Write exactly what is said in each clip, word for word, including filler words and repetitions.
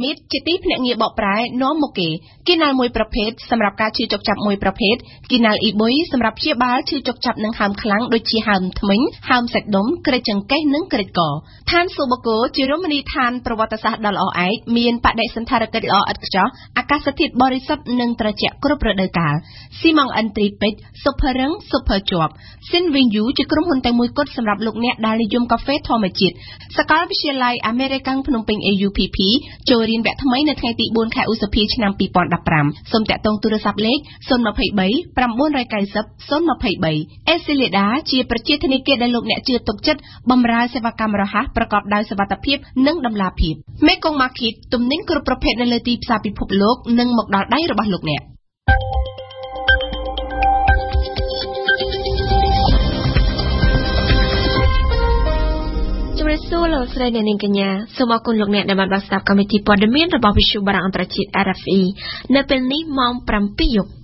មីតជាទីភ្នាក់ងារបកប្រែនាំមកគេគីណាល់មួយប្រភេទសម្រាប់ការឈឺចុកចាប់មួយប្រភេទគីណាល់អ៊ីបុយសម្រាប់ព្យាបាលឈឺចុកចាប់និងហើមខ្លាំងដូចជាហើមធ្មេញហើមសាច់ដុំក្រិចចង្កេះនិងក្រិចកឋានសូបកូជារមណីយដ្ឋានប្រវត្តិសាស្ត្រដ៏ល្អឯកមានបដិសណ្ឋារកិច្ចល្អឥតខ្ចោះអាកាសធាតុបរិសុទ្ធនិងត្រជាក់គ្រប់រដូវកាលស៊ីម៉ងអិនទ្រីពេជ្រស៊ុបភរឹងស៊ុបភជាប់ស៊ីនវីងយូជាក្រុមហ៊ុនតែមួយគត់សម្រាប់លោកអ្នកដែលនិយមកាហ្វេធម្មជាតិសាកលវិទ្យាល័យអាមេរិកាំងភ្នំពេញ A U P P ចូលរៀនវគ្គថ្មីនៅថ្ងៃទីbốnខែឧសភាឆ្នាំពីរពាន់ដប់ប្រាំសូមតាក់ទងទូរស័ព្ទលេខศูนย์ ยี่สิบสาม 990 ศูนย์ ยี่สิบสาม អេស៊ីលីដាជាប្រជាធនិគារដែលលោកអ្នកជឿទុកចិត្តបម្រើសេវាកម្មរហ័សប្រកបដោយសុវត្ថិភាពនិងតម្លាភាព Mekong Market ទំនិញគ្រប់ប្រភេទនៅលើទីផ្សារពិភពលោកនិងមកដល់ដៃរបស់លោកអ្នកជំរាបសួរលោកស្រីអ្នកនាងកញ្ញាសូមអរគុណលោកអ្នកដែលបានស្ដាប់កម្មវិធីព័ត៌មានរបស់វិទ្យុបារាំងអន្តរជាតិ R F E នៅពេលនេះម៉ោងប្រាំពីរយប់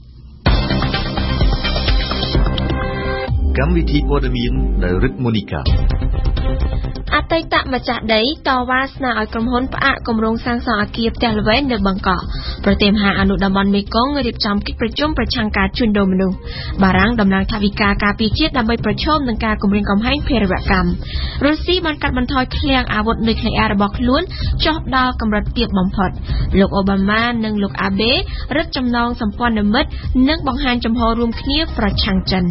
កម្មវិធីព័ត៌មានដោយរិទ្ធមូនីកាអតីតម្ចាស់ដីតវ៉ាស្នើឲ្យក្រុមហ៊ុនផ្អាកគម្រោងសាងសង់អគារផ្ទះល្វែងនៅបឹងកក់ប្រទេសមហាអនុតំបន់មេគង្គរៀបចំកិច្ចប្រជុំប្រឆាំងការជួញដូរមនុស្សបារាំងដំឡើងថវិកាការពារជាតិដើម្បីប្រឈមនឹងការគំរាមកំហែងភេរវកម្មរុស្ស៊ីបានកាត់បន្ថយឃ្លាំងអាវុធនុយក្លេអ៊ែររបស់ខ្លួនចុះដល់កម្រិតទាបបំផុតលោកអូបាម៉ានិងលោកអាបេរឹតចំណងសម្ព័ន្ធមិត្តនិងបង្ហាញចំហរួមគ្នាប្រឆាំងចិន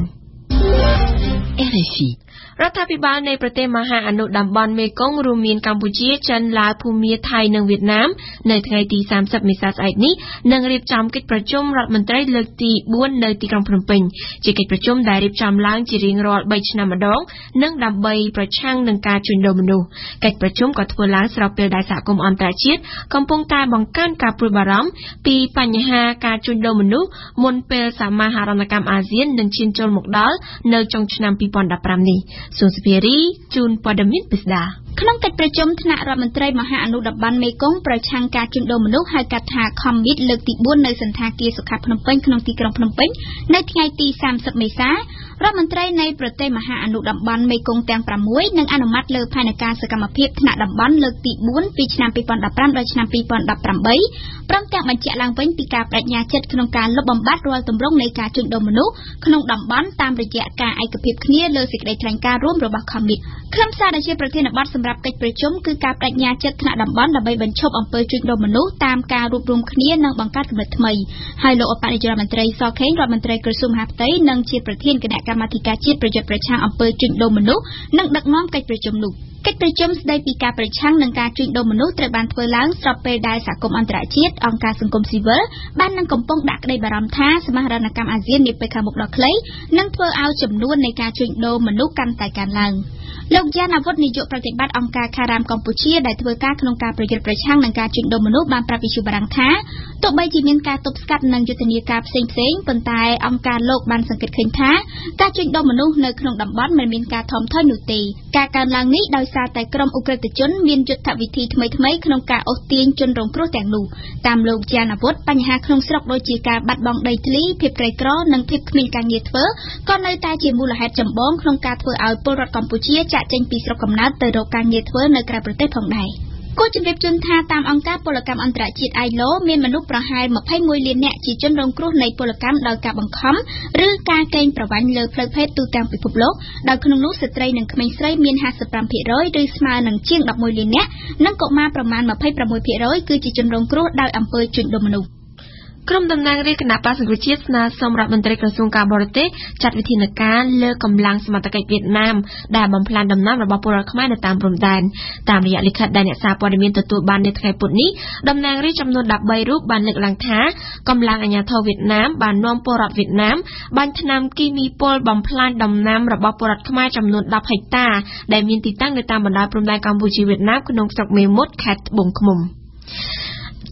R F Eរដ្ឋាភិបាលនៃប្រទេសមហាអនុតំបន់មេគង្គរួមមានកម្ពុជាចិនឡាវភូមាថៃនិងវៀតណាមនៅថ្ងៃទីសាមសិបមេសាស្អែកនេះនឹងរៀបចំកិច្ចប្រជុំរដ្ឋមន្ត្រីលើកទីបួននៅទីក្រុងភ្នំពេញជាកិច្ចប្រជុំដែលរៀបចំឡើងជារៀងរាល់បីឆ្នាំម្ដងនិងដើម្បីប្រឆាំងនឹងការជួញដូរមនុស្សកិច្ចប្រជុំក៏ធ្វើឡើងស្របពេលដែលសហគមន៍អន្តរជាតិកំពុងតែបង្កើនការព្រួយបារម្ភពីបញ្ហាការជួញដូរមនុស្សមុនពេលសមាហរណកម្មអាស៊ាននឹងឈានចូលមកដល់នៅចុងឆ្នាំពីរពាន់ដប់ប្រាំនេះសុសភារីជួនព័ត៌មានពិស្ដាក្នុងកិច្ចប្រជុំថ្នាក់រដ្ឋមន្ត្រីមហាអនុតំបន់មេគង្គប្រឆាំងការជួញដូរមនុស្សហៅកាត់ថា Commit លើកទីបួននៅសន្តាគារសុខាភ្នំពេញក្នុងទីក្រុងភ្នំពេញនៅថ្ងៃទីសាមសិបមេសារដ្ឋមន្ត្រីនៃប្រទេសមហាអនុតំបន់មេគង្គទាំងប្រាំមួយនឹងអនុម័តលើផែនការសកម្មភាពថ្នាក់តំបន់លើកទីបួនពីឆ្នាំពីរពាន់ដប់ប្រាំដល់ឆ្នាំពីរពាន់ដប់ប្រាំបីព្រមទាំងបញ្ជាក់ឡើងវិញពីការបដិញ្ញាចិត្តក្នុងការលុបបំបាត់រាល់ទម្រង់នៃការជួញដូរមនុស្សក្នុងតំបន់តាមរយៈការឯកភាពគ្នាលើសេចក្តីថ្លែងការណ៍រួមរបស់ Commit ខ្លឹមសារដែលជាប្រធានបទសម្រាប់កិច្ចប្រជុំគឺការបដិញ្ញាចិត្តថ្នាក់តំបន់ដើម្បីបញ្ឈប់អំពើជួញដូរមនុស្សតាមការរួបរวมគ្នានិងបង្កើតគំនិតថ្មីហើយលោកអបនាយករដ្ឋមន្ត្រីសខេងរដ្ឋមន្ត្រីក្រសួងមហាផ្ទៃនិងជាប្រធានគណៈកម្មាធិការជាតិប្រយុទ្ធប្រឆាំងអំពើជួញដូរមនុស្សនឹងដឹកនាំកិច្ចប្រជុំនោះកិច្ចប្រជុំស្ដីពីការប្រឆាំងនឹងការជួញដូរមនុស្សត្រូវបានធ្វើឡើងស្របពេលដែលសហគមន៍អន្តរជាតិអង្គការសង្គមស៊ីវិលបាននឹងកំពុងដាក់ក្តីបារម្ភថាសមាហរណកម្មអាស៊ាននាពេលខាងមុខដ៏ខ្លីនឹងធ្វើឲ្យចំនួននៃការជួញដូរមនុស្សកាន់តែកើនឡើងលោកយ៉ានអាវុធនាយកប្រតិបត្តិអង្គការខារ៉ាមកម្ពុជាដែលធ្វើការក្នុងការប្រយុទ្ធប្រឆាំងនឹងការជួញដូរមនុស្សបានប្រាប់វិទ្យុបារាំងថាទោះបីជាមានការទប់ស្កាត់និងយុទ្ធនាការផ្សេងៗប៉ុន្តែអង្គការលោកបានសង្កេតឃើញថាការជួញដូរមនុស្សនៅក្នុងតំបន់មិនមានការថមថយនោះទេការកើនឡើងនេះដោយសារតែក្រុមអ ុក្រិដ្ឋជនមានយុទ្ធវិធីថ្មីៗក្នុងការអូសទាញជនរងគ្រោះទាំងនោះតាមលោកយ៉ានអាវុធបញ្ហាក្នុងស្រុកដូចជាការបាត់បង់ដីធ្លីភាពក្រីក្រនិងភាពគ្មានការងារធ្វើក៏នៅតែជាមូលហេតុចម្បងក្នុងការធ្វើឲ្យពលរដ្ឋកម្ពុជាចាកចេញពីស្រុកកំណើតទៅរកការងារធ្វើនៅក្រៅប្រទេសផងដែរគូជំរាបជូនថាតាមអង្គការពលកម្មអន្តរជាតិ I L O មានមនុស្សប្រហែលម្ភៃមួយលាននាក់ជាជនរងគ្រោះនៃពលកម្មដោយការបង្ខំឬការកេងប្រវ័ញ្ចលើផ្លូវភេទទូទាំងពិភពលោកដោយក្នុងនោះស្ត្រីនិងក្មេងស្រីមាន ห้าสิบห้าភាគរយ ឬស្មើនឹងជាងដប់មួយលាននាក់និងកុមារប្រមាណ ยี่สิบหกភាគរយ គឺជាជនរងគ្រោះដោយអំពើជួញដូរមនុស្សក្រុមតំណាងរាជគណៈបក្សសង្គ្រោះជាតិស្នើសុំរដ្ឋមន្ត្រីក្រសួងការបរទេសចាត់វិធានការលើកម្លាំងសមត្ថកិច្ចវៀតណាមដែលបំផ្លាញដំណាំរបស់ពលរដ្ឋខ្មែរនៅតាមព្រំដែនតាមរយៈលិខិតដែលអ្នកសារព័ត៌មានទទួលបាននៅថ្ងៃពុធនេះតំណាងរាជចំនួនដប់បីរូបបានលើកឡើងថាកម្លាំងអាជ្ញាធរវៀតណាមបាននាំពលរដ្ឋវៀតណាមបាញ់ថ្នាំគីមីពុលបំផ្លាញដំណាំរបស់ពលរដ្ឋខ្មែរចំនួនដប់ហិកតាដែលមានទីតាំងនៅតាមបណ្ដោយព្រំដែនកម្ពុជាវៀតណាមក្នុងស្រុកមេមត់ខេត្តត្បូងឃ្មុំ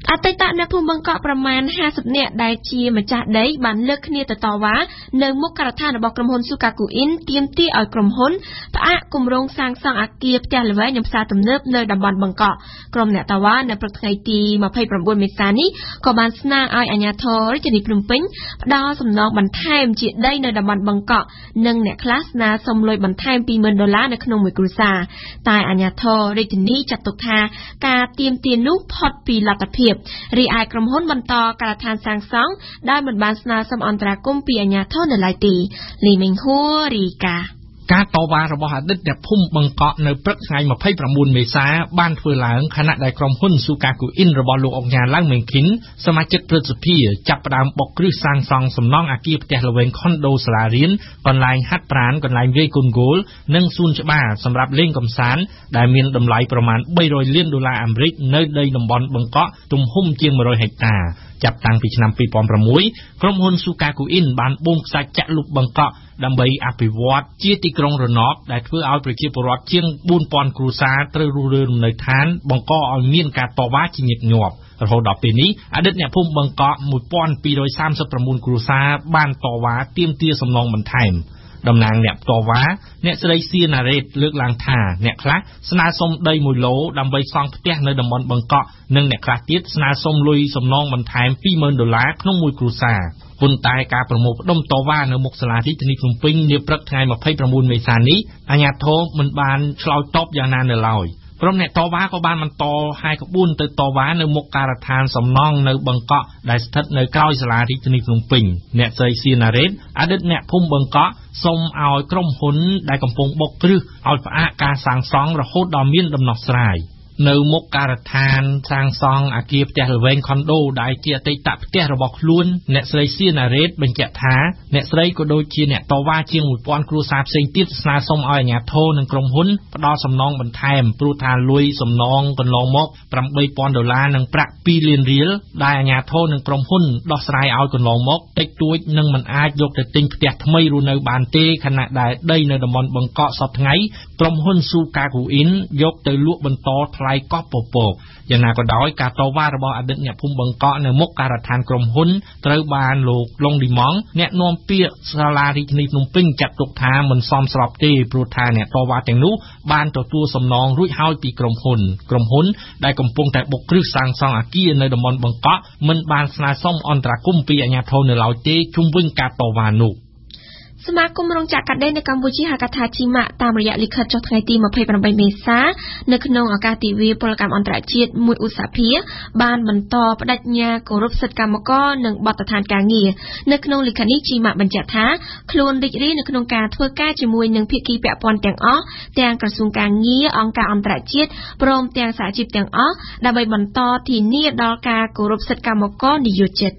អតីតអ្នកភូមិបង្កក់ប្រមាណห้าสิบនាក់ដែលជាម្ចាស់ដីបានលើកគ្នាទៅតវ៉ានៅមុខការដ្ឋានរបស់ក្រុមហ៊ុន Sukaku In ទាមទារឲ្យក្រុមហ៊ុនផ្អាកគម្រោងសាងសង់អគារផ្ទះល្វែងនិងផ្សារទំនើបនៅតំបន់បង្កក់ក្រុមអ្នកតវ៉ានៅព្រឹកថ្ងៃទីยี่สิบเก้าមេសានេះក៏បានស្នើឲ្យអាជ្ញាធររាជធានីភ្នំពេញផ្ដល់សំណងបន្ថែមជាដីនៅតំបន់បង្កក់និងអ្នកខ្លះស្នើសុំលុយបន្ថែមtwo thousandដុល្លារនៅក្នុងមួយគ្រួសារតែអាជ្ញាធររាជធានីចាត់ទុកថាការទាមទារនោះផុតពីលទ្ធភាពរីឯក្រុមហ៊ុនបន្តការដ្ឋានសាងសង់ដែលមិនបានស្នើសុំអន្តរាគមន៍ពីអាជ្ញាធរនៅឡើយទេលីមេងហួររីកាការតវ៉ារបស់អតីតអ្នកភូមិបង្កក់នៅព្រឹកថ្ងៃยี่สิบเก้าមេសាបានធ្វើឡើងខណៈដែលក្រុមហ៊ុន Sukaku In របស់លោកអុកញ៉ាឡើងមេងឃីនសមាជិកព្រឹទ្ធសភាចាប់ផ្ដើមបុកគ្រឹះសាងសង់សំណង់អគារផ្ទះល្វែងខុនដូសាលារៀនកន្លែងហាត់ប្រាណកន្លែងវាយកូនហ្គោលនិងសួនច្បារសម្រាប់លេងកម្សាន្តដែលមានតម្លៃប្រមាណthree hundredលានដុល្លារអាមេរិកនៅដីតំបន់បង្កក់ទំហំជាងone hundredហិកតាចាប់តាំងពីឆ្នាំtwo thousand sixក្រុមហ៊ុន Sukaku In បានបូមខ្សាច់ចាក់លុបបង្កក់ដើម្បីអភិវឌ្ឍជាទីក្រុងរណបដែលធ្វើឲ្យប្រជាពលរដ្ឋជាងfour thousandគ្រួសារត្រូវរស់រើលំនៅឋានបង្កឲ្យមានការតវ៉ាជាញឹកញាប់រហូតដល់ពេលនេះអតីតអ្នកភូមិបង្កក់one thousand two hundred thirty-nineគ្រួសារបានតវ៉ាទាមទារសំណងបន្ថែមតំណាងអ្នកតវ៉ាអ្នកស្រីសៀណារ៉េតលើកឡើងថាអ្នកខ្លះស្នើសុំដីoneឡូដើម្បីសង់ផ្ទះនៅតំបន់បង្កក់និងអ្នកខ្លះទៀតស្នើសុំលុយសំណងបន្ថែមtwo thousandដុល្លារក្នុងមួយគ្រួសារប៉ុន្តែការប្រមូលផ្ដុំតវ៉ានៅមុខសាលារាជធានីភ្នំពេញនាព្រឹកថ្ងៃยี่สิบเก้าមេសានេះអាជ្ញាធរមិនបានឆ្លើយតបយ៉ាងណានៅឡើយក្រុមអ្នកតវ៉ាក៏បានបន្តហាយក្បួនទៅតវ៉ានៅមុខការដ្ឋានសំណង់នៅបង្កក់ដែលស្ថិតនៅក្រោយសាលារាជធានីភ្នំពេញអ្នកស្រីសៀណារ៉េតអតីតអ្នកភូមិបង្កក់សូមឲ្យក្រុមហ៊ុនដែលកំពុងបុកគ្រឹះឲ្យផ្អាកការសាងសង់រហូតដល់មានដំណោះស្រាយនៅមុខការដ្ឋានសាងសង់អគារផ្ទះល្វែងខុនដូដែលជាអតីតផ្ទះរបស់ខ្លួនអ្នកស្រីសៀណារ៉េតបញ្ជាក់ថាអ្នកស្រីក៏ដូចជាអ្នកតវ៉ាជាងone thousandគ្រួសារផ្សេងទៀតស្នើសុំឲ្យអាជ្ញាធរនិងក្រុមហ៊ុនផ្ដល់សំណងបន្ថែមព្រោះថាលុយសំណងកន្លងមកeight thousandដុល្លារនិងប្រាក់twoលានរៀលដែលអាជ្ញាធរនិងក្រុមហ៊ុនដោះស្រាយឲ្យកន្លងមកតិចតួចនិងមិនអាចយកទៅទិញផ្ទះថ្មីរស់នៅបានទេខណៈដែលដីនៅតំបន់បង្កក់សពថ្ងៃក្រុមហ៊ុន Sukaku In យកទៅលក់បន្តថ្លៃកោះពពកយ៉ាងណាក៏ដោយការតវ៉ារបស់អតីតអ្នកភូមិបង្កក់នៅមុខការដ្ឋានក្រុមហ៊ុនត្រូវបានលោកឡុងឌីម៉ង់អ្នកនាំពាក្យសាលារាជធានីភ្នំពេញចាត់ទុកថាមិនសមស្របទេព្រោះថាអ្នកតវ៉ាទាំងនោះបានទទួលសំណងរួចហើយពីក្រុមហ៊ុនក្រុមហ៊ុនដែលកំពុងតែបុកគ្រឹះសាងសង់អគារនៅតំបន់បង្កក់មិនបានស្នើសុំអន្តរាគមន៍ពីអាជ្ញាធរនៅឡើយទេជុំវិញការតវ៉ានោះសមាគមរោងចក្រកាត់ដេរនៅកម្ពុជាហៅកាត់ថាជីម៉ាក់តាមរយៈលិខិតចុះថ្ងៃទីยี่สิบแปดមេសានៅក្នុងឱកាសទិវាពលកម្មអន្តរជាតិមួយឧសភាបានបន្តបដិញ្ញាគោរពសិទ្ធិកម្មករនិងបទដ្ឋានការងារនៅក្នុងលិខិតនេះជីម៉ាក់បញ្ជាក់ថាខ្លួនរីករាយនៅក្នុងការធ្វើការជាមួយនឹងភាគីពាក់ព័ន្ធទាំងអស់ទាំងក្រសួងការងារអង្គការអន្តរជាតិព្រមទាំងសហជីពទាំងអស់ដើម្បីបន្តធានាដល់ការគោរពសិទ្ធិកម្មករនិយោជិត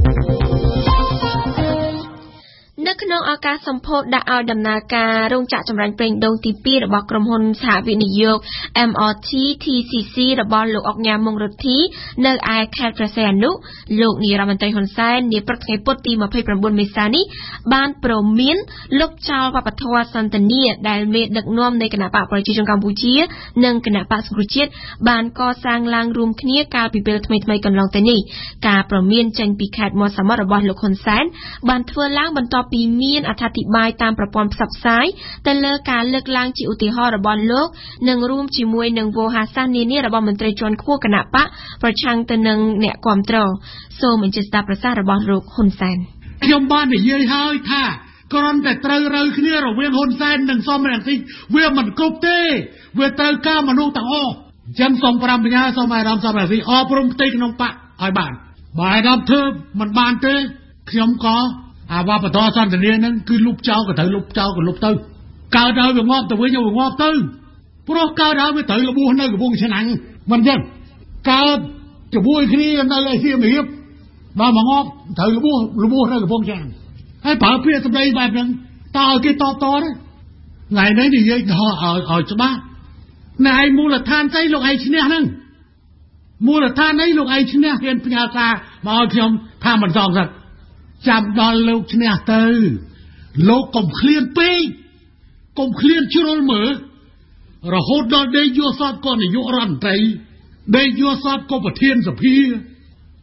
នៅក្នុងឱកាសសម្ពោធដាក់ឲ្យដំណើរការរោងចក្រចម្រាញ់ប្រេងដូងទីtwoរបស់ក្រុមហ៊ុនសហវិនិយោគ M R T T C C របស់លោកអុកញ៉ាមុងរុទ្ធីនៅឯខេត្តព្រះសីហនុលោកនាយរដ្ឋមន្ត្រីហ៊ុនសែននាព្រឹកថ្ងៃពុធទីยี่สิบเก้าមេសានេះបានព្រមានលុបចោលវប្បធម៌សន្តានាដែលមេដឹកនាំនៃគណបកប្រជាជនកម្ពុជានិងគណបកសង្គ្រោះជាតិបានកសាងឡើងរួមគ្នាកាលពីពេលថ្មីៗកន្លងទៅនេះការព្រមានចេញពីខេត្តមាត់សមុទ្ររបស់លោកហ៊ុនសែនបានធ្វើឡើងបន្ទាប់ពីមានអត្ថាធិប្បាយតាមប្រព័ន្ធផ្សព្វផ្សាយទៅលើការលើកឡើងជាឧទាហរណ៍របស់លោកនិងរួមជាមួយនឹងវោហារសាស្ត្រនានារបស់មន្ត្រីជាន់ខ្ពស់គណបកប្រឆាំងទៅនឹងអ្នកគាំទ្រសូមអញ្ជើញស្ដាប់ប្រសាសន៍របស់លោកហ៊ុនសែនខ្ញុំបាននិយាយហើយថាគ្រាន់តែត្រូវរើគ្នារវាងហ៊ុនសែននិងសមរង្ស៊ីវាមិនគ្រប់ទេវាត្រូវការមនុស្សទាំងអស់អញ្ចឹងសូមប្រាំបញ្ញាសូមអារម្មណ៍សមរង្ស៊ីអប់រំផ្ទៃក្នុងបកឲ្យបានបើអារម្មណ៍ធ្វើមិនបានទេខ្ញុំក៏អាវ៉ាបតសន្តានានឹងគឺលុបចោលក៏ត្រូវលុបចោលក៏លុបទៅកើតហើយវាងាប់ទៅវិញវាងាប់ទៅព្រោះកើតហើយវាត្រូវរបួសនៅកំពង់ឆ្នាំងមិនចឹងកើតជាមួយគ្នានៅឯសៀមរាបដល់មកងាប់ត្រូវរបួសរបួសនៅកំពង់ឆ្នាំងហើយប្រើពាក្យសម្ដីបែបហ្នឹងតើឲ្យគេតបតទេថ្ងៃនេះនិយាយទៅឲ្យឲ្យច្បាស់ណែឯមូលដ្ឋានស្អីលោកឯងឈ្នះហ្នឹងមូលដ្ឋានអីលោកឯងឈ្នះហ៊ានផ្ញើសារមកឲ្យខ្ញុំថាមិនសងសឹកចាំដល់លោកឈ្នះទៅលោកកុំឃ្លានពេកកុំឃ្លានជ្រុលមើលរហូតដល់ដេកយល់សពក៏នាយករដ្ឋមន្ត្រីដេកយល់សពក៏ប្រធានសភា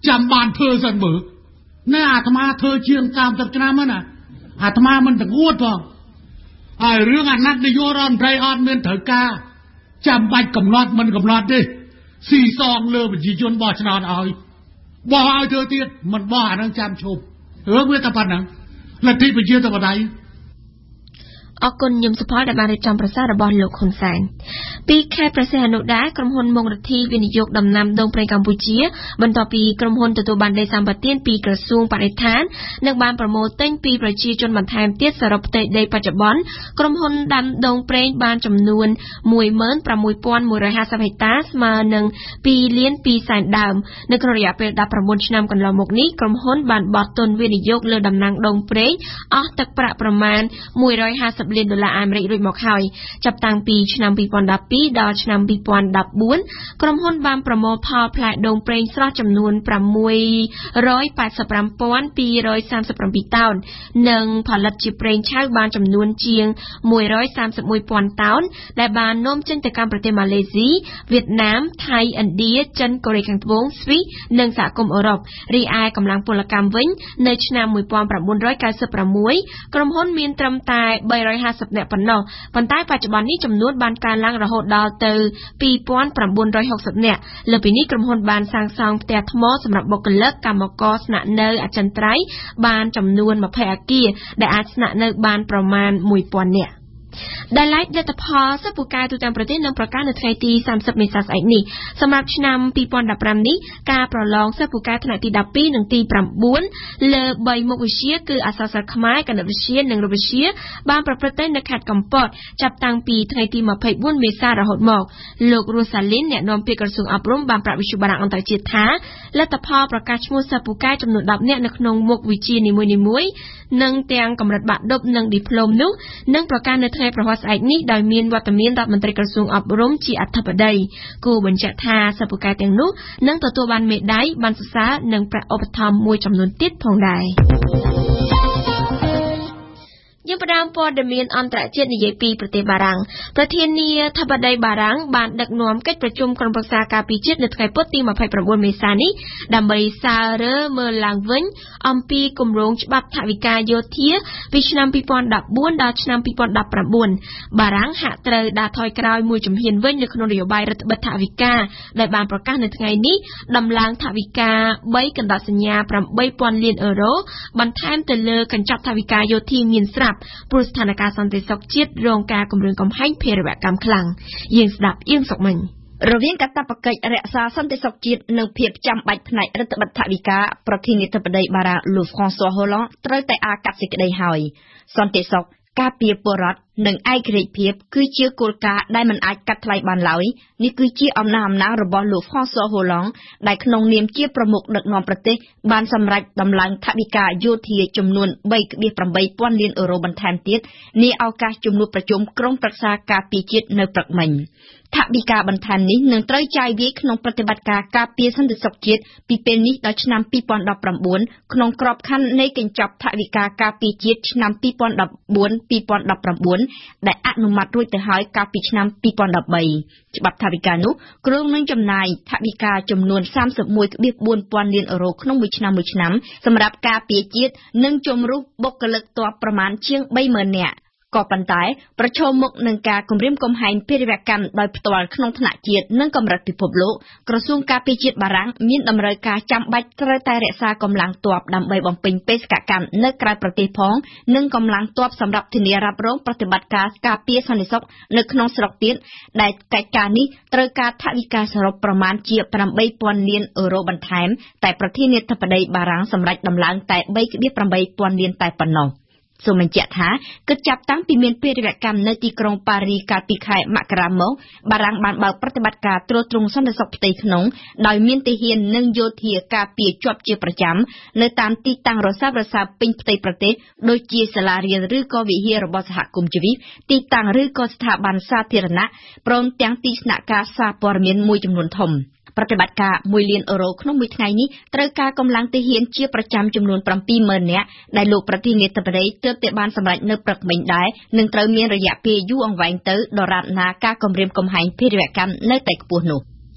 ចាំបានធ្វើសិនមើលណែអាត្មាធ្វើជាងសាមសិបឆ្នាំហ្នឹងណាអាត្មាមិនទាំងអួតផងហើយរឿងអាណត្តិនយោបាយរដ្ឋមន្ត្រីអត់មានត្រូវការចាំបាច់កំណត់មិនកំណត់ទេស៊ីសងលើប្រជាជនបោះឆ្នោតឲ្យបោះឲ្យធ្វើទៀតមិនបោះអានឹងចាំឈប់រឿងវាតែប៉ុណ្ណឹងលទ្ធិប្រជាធិបតេយ្យអរគុណញឹមសុផលដែលបានរៀបចំប្រសាសន៍របស់លោកហ៊ុនសែនពីខេត្តព្រះសីហនុដែរក្រុមហ៊ុនមងរទ្ធីវិនិយោគដំណាំដូងប្រេងកម្ពុជាបន្ទាប់ពីក្រុមហ៊ុនទទួលបានដីសម្បត្តិពីក្រសួងបរិស្ថាននិងបានប្រមូលទិញពីប្រជាជនបន្ថែមទៀតសរុបផ្ទៃដីបច្ចុប្បន្នក្រុមហ៊ុនដាំដូងប្រេងបានចំនួន មួយម៉ឺនប្រាំមួយពាន់មួយរយហាសិប ហិកតាស្មើនឹងពីរលានពីរសែនដើមនៅក្នុងរយៈពេលដប់ប្រាំបួនឆ្នាំកន្លងមកនេះក្រុមហ៊ុនបានបោះទុនវិនិយោគលើដំណាំដូងប្រេងអស់ទឹកប្រាក់ប្រមាណមួយរយហាសិបលានដុល្លារអាមេរិករួចមកហើយចាប់តាំងពីឆ្នាំពីរពាន់ដប់ពីរដល់ឆ្នាំពីរពាន់ដប់បួនក្រុមហ៊ុនបានប្រមូលផលផ្លែដូងប្រេងស្រស់ចំនួនប្រាំមួយរយប៉ែតសិបប្រាំពាន់ពីររយសាមសិបប្រាំពីរតោននិងផលិតជាប្រេងឆៅបានចំនួនជាងមួយរយសាមសិបមួយពាន់តោនដែលបាននាំចេញទៅកាន់ប្រទេសម៉ាឡេស៊ីវៀតណាមថៃឥណ្ឌាចិនកូរ៉េខាងត្បូងស្វីសនិងសហគមន៍អឺរ៉ុបរីឯកម្លាំងពលកម្មវិញនៅឆ្នាំមួយពាន់ប្រាំបួនរយកៅសិបប្រាំមួយក្រុមហ៊ុនមានត្រឹមតែបីរយហាសិបនាក់ប៉ុណ្ណោះប៉ុន្តែបច្ចុប្បន្ននេះចំនួនបានកើនឡើងរហូតដល់ទៅពីរពាន់ប្រាំបួនរយហុកសិបនាក់លើពីនេះក្រុមហ៊ុនបានសាងសង់ផ្ទះថ្មសម្រាប់បុគ្គលិកកម្មករស្នាក់នៅអចិន្ត្រៃយ៍បានចំនួនยี่สิบអគារដែលអាចស្នាក់នៅបានប្រមាណមួយពាន់នាក់ដែលឡែកលទ្ធផលសិបពូកែទូទាំងប្រទេសនឹងប្រកាសនៅថ្ងៃទីសាមសិបមេសាស្អែកនេះសម្រាប់ឆ្នាំពីរពាន់ដប់ប្រាំនេះការប្រឡងសិបពូកែថ្នាក់ទីដប់ពីរនិងទីប្រាំបួនលើបីមុខវិជ្ជាគឺអក្សរសាស្ត្រខ្មែរគណិតវិទ្យានិងរូបវិទ្យាបានប្រព្រឹត្តទៅនៅខេត្តកំពតចាប់តាំងពីថ្ងៃទីยี่สิบสี่មេសារហូតមកលោករស់សាលីនអ្នកនាំពាក្យក្រសួងអប់រំបានប្រាប់វិទ្យុបារាំងអន្តរជាតិថាលទ្ធផលប្រកាសឈ្មោះសិបពូកែចំនួនដប់នាក់នៅក្នុងមុខវិជ្ជានីមួយៗនិងទាំងកម្រិតបាក់ឌុបនិងឌីប្លូមនោះនឹងប្រកាសនៅថ្ងៃប្រហ័សស្អែកនេះដោយមានវត្តមានរដ្ឋមន្ត្រីក្រសួងអប់រំជាអធិបតីគូបញ្ជាក់ថាសិបពូកែទាំងនោះនឹងទទួលបានមេដាយបានសរសើរនិងប្រាក់ឧបត្ថម្ភមួយចំនួនទៀតផងដែរយើងផ្ដើមព័ត៌មានអន្តរជាតិនិយាយពីប្រទេសបារាំងប្រធានាធិបតីបារាំងបានដឹកនាំកិច្ចប្រជុំក្រុមប្រឹក្សាការពារជាតិនៅថ្ងៃពុធទីยี่สิบเก้าមេសានេះដើម្បីសាររើមើលឡើងវិញអំពីគម្រោងច្បាប់ថវិកាយោធាពីឆ្នាំពីរពាន់ដប់បួនដល់ឆ្នាំពីរពាន់ដប់ប្រាំបួនបារាំងហាក់ត្រូវដើរថយក្រោយមួយជំហានវិញនៅក្នុងនយោបាយរដ្ឋបិទថវិកាដែលបានប្រកាសនៅថ្ងៃនេះដំឡើងថវិកាបីកណ្ដោះសញ្ញាប្រាំបីពាន់លានអឺរ៉ូបន្ថែមទៅលើកញ្ចប់ថវិកាយោធាមានស្រាប់ព្រោះស្ថានភាពសន្តិសុខជាតិរងការគំរាមកំហែងភេរវកម្មខ្លាំងយើងស្ដាប់យើងសុកមិញរវាងកាតព្វកិច្ចរក្សាសន្តិសុខជាតិនិងភាពចាំបាច់ផ្នែករដ្ឋបិទថវិកាប្រធានាធិបតីបារាំងលោកហ្វ្រង់ស៊ុយហូឡង់ត្រូវតែអាកាត់សេចក្តីហើយសន្តិសុខការពារពលរដ្ឋនិងឯករាជ្យភាពគឺជាគោលការណ៍ដែលមិនអាចកាត់ថ្លៃបានឡើយនេះគឺជាអំណះអំណាងរបស់លោកហ្វ្រង់ស៊ុយហូឡង់ដែលក្នុងនាមជាប្រមុខដឹកនាំប្រទេសបានសម្រេចដំឡើងថវិកាយោធាចំនួនបីកន្លះប្រាំបីពាន់លានអឺរ៉ូបន្ថែមទៀតនាឱកាសជំនួបប្រជុំក្រុមប្រឹក្សាការពារជាតិនៅព្រឹកមិញថវិកាបន្ថែមនេះនឹងត្រូវចាយវាយក្នុងប្រតិបត្តិការការពារសន្តិសុខជាតិពីពេលនេះដល់ឆ្នាំពីរពាន់ដប់ប្រាំបួនក្នុងក្របខ័ណ្ឌនៃកញ្ចប់ថវិកាការពារជាតិឆ្នាំពីរពាន់ដប់បួន ពីរពាន់ដប់ប្រាំបួនដែលអនុម័តរួចទៅហើយកាលពីឆ្នាំពីរពាន់ដប់បីច្បាប់ថវិកានោះគ្រោងនឹងចំណាយថវិកាចំនួនសាមសិបមួយកន្លះបួនពាន់លានអឺរ៉ូក្នុងមួយឆ្នាំមួយឆ្នាំសម្រាប់ការពារជាតិនិងជំរុះបុគ្គលិកទ័ពប្រមាណជាងបីម៉ឺននាក់ក៏ប៉ុន្តែប្រឈមមុខនឹងការគំរាមកំហែងភេរវកម្មដោយផ្ទាល់ក្នុងថ្នាក់ជាតិនិងកម្រិតពិភពលោកក្រសួងការពារជាតិបារាំងមានតម្រូវការចាំបាច់ត្រូវតែរក្សាកម្លាំងទ័ពដើម្បីបំពេញបេសកកម្មនៅក្រៅប្រទេសផងនិងកម្លាំងទ័ពសម្រាប់ធានារ៉ាប់រងប្រតិបត្តិការការពារសន្តិសុខនៅក្នុងស្រុកទៀតដែលកិច្ចការនេះត្រូវការថវិកាសរុបប្រមាណជាប្រាំបីពាន់លានអឺរ៉ូបន្ថែមតែប្រធានាធិបតីបារាំងសម្រេចដំឡើងតែបីកន្លះប្រាំបីពាន់លានតែប៉ុណ្ណោះសូមបញ្ជាក់ថាគិតចាប់តាំងពីមានភេរវកម្មនៅទីក្រុងប៉ារីកាលពីខែមករាមកបារាំងបានបើកប្រតិបត្តិការត្រួតត្រងសន្តិសុខផ្ទៃក្នុងដោយមានទាហាននិងយោធាការពារជាប់ជាប្រចាំនៅតាមទីតាំងរសើបរសើបពេញផ្ទៃប្រទេសដូចជាសាលារៀនឬក៏វិហាររបស់សហគមន៍ជីវិតទីតាំងឬក៏ស្ថាប័នសាធារណៈព្រមទាំងទីស្នាក់ការសារព័ត៌មានមួយចំនួនធំប្រតិបត្តិការមួយលានអឺរ៉ូក្នុងមួយថ្ងៃនេះត្រូវការកម្លាំងទាហានជាប្រចាំចំនួនប្រាំពីរម៉ឺននាក់ដែលលោកប្រធានាធិបតីទើបតែបានសម្រេចនៅព្រឹកមិញដែរនឹងត្រូវមានរយៈពេលយូរអង្វែងទៅដរាបណាការគំរាមកំហែងភេរវកម្មនៅតែខ្ពស់នោះ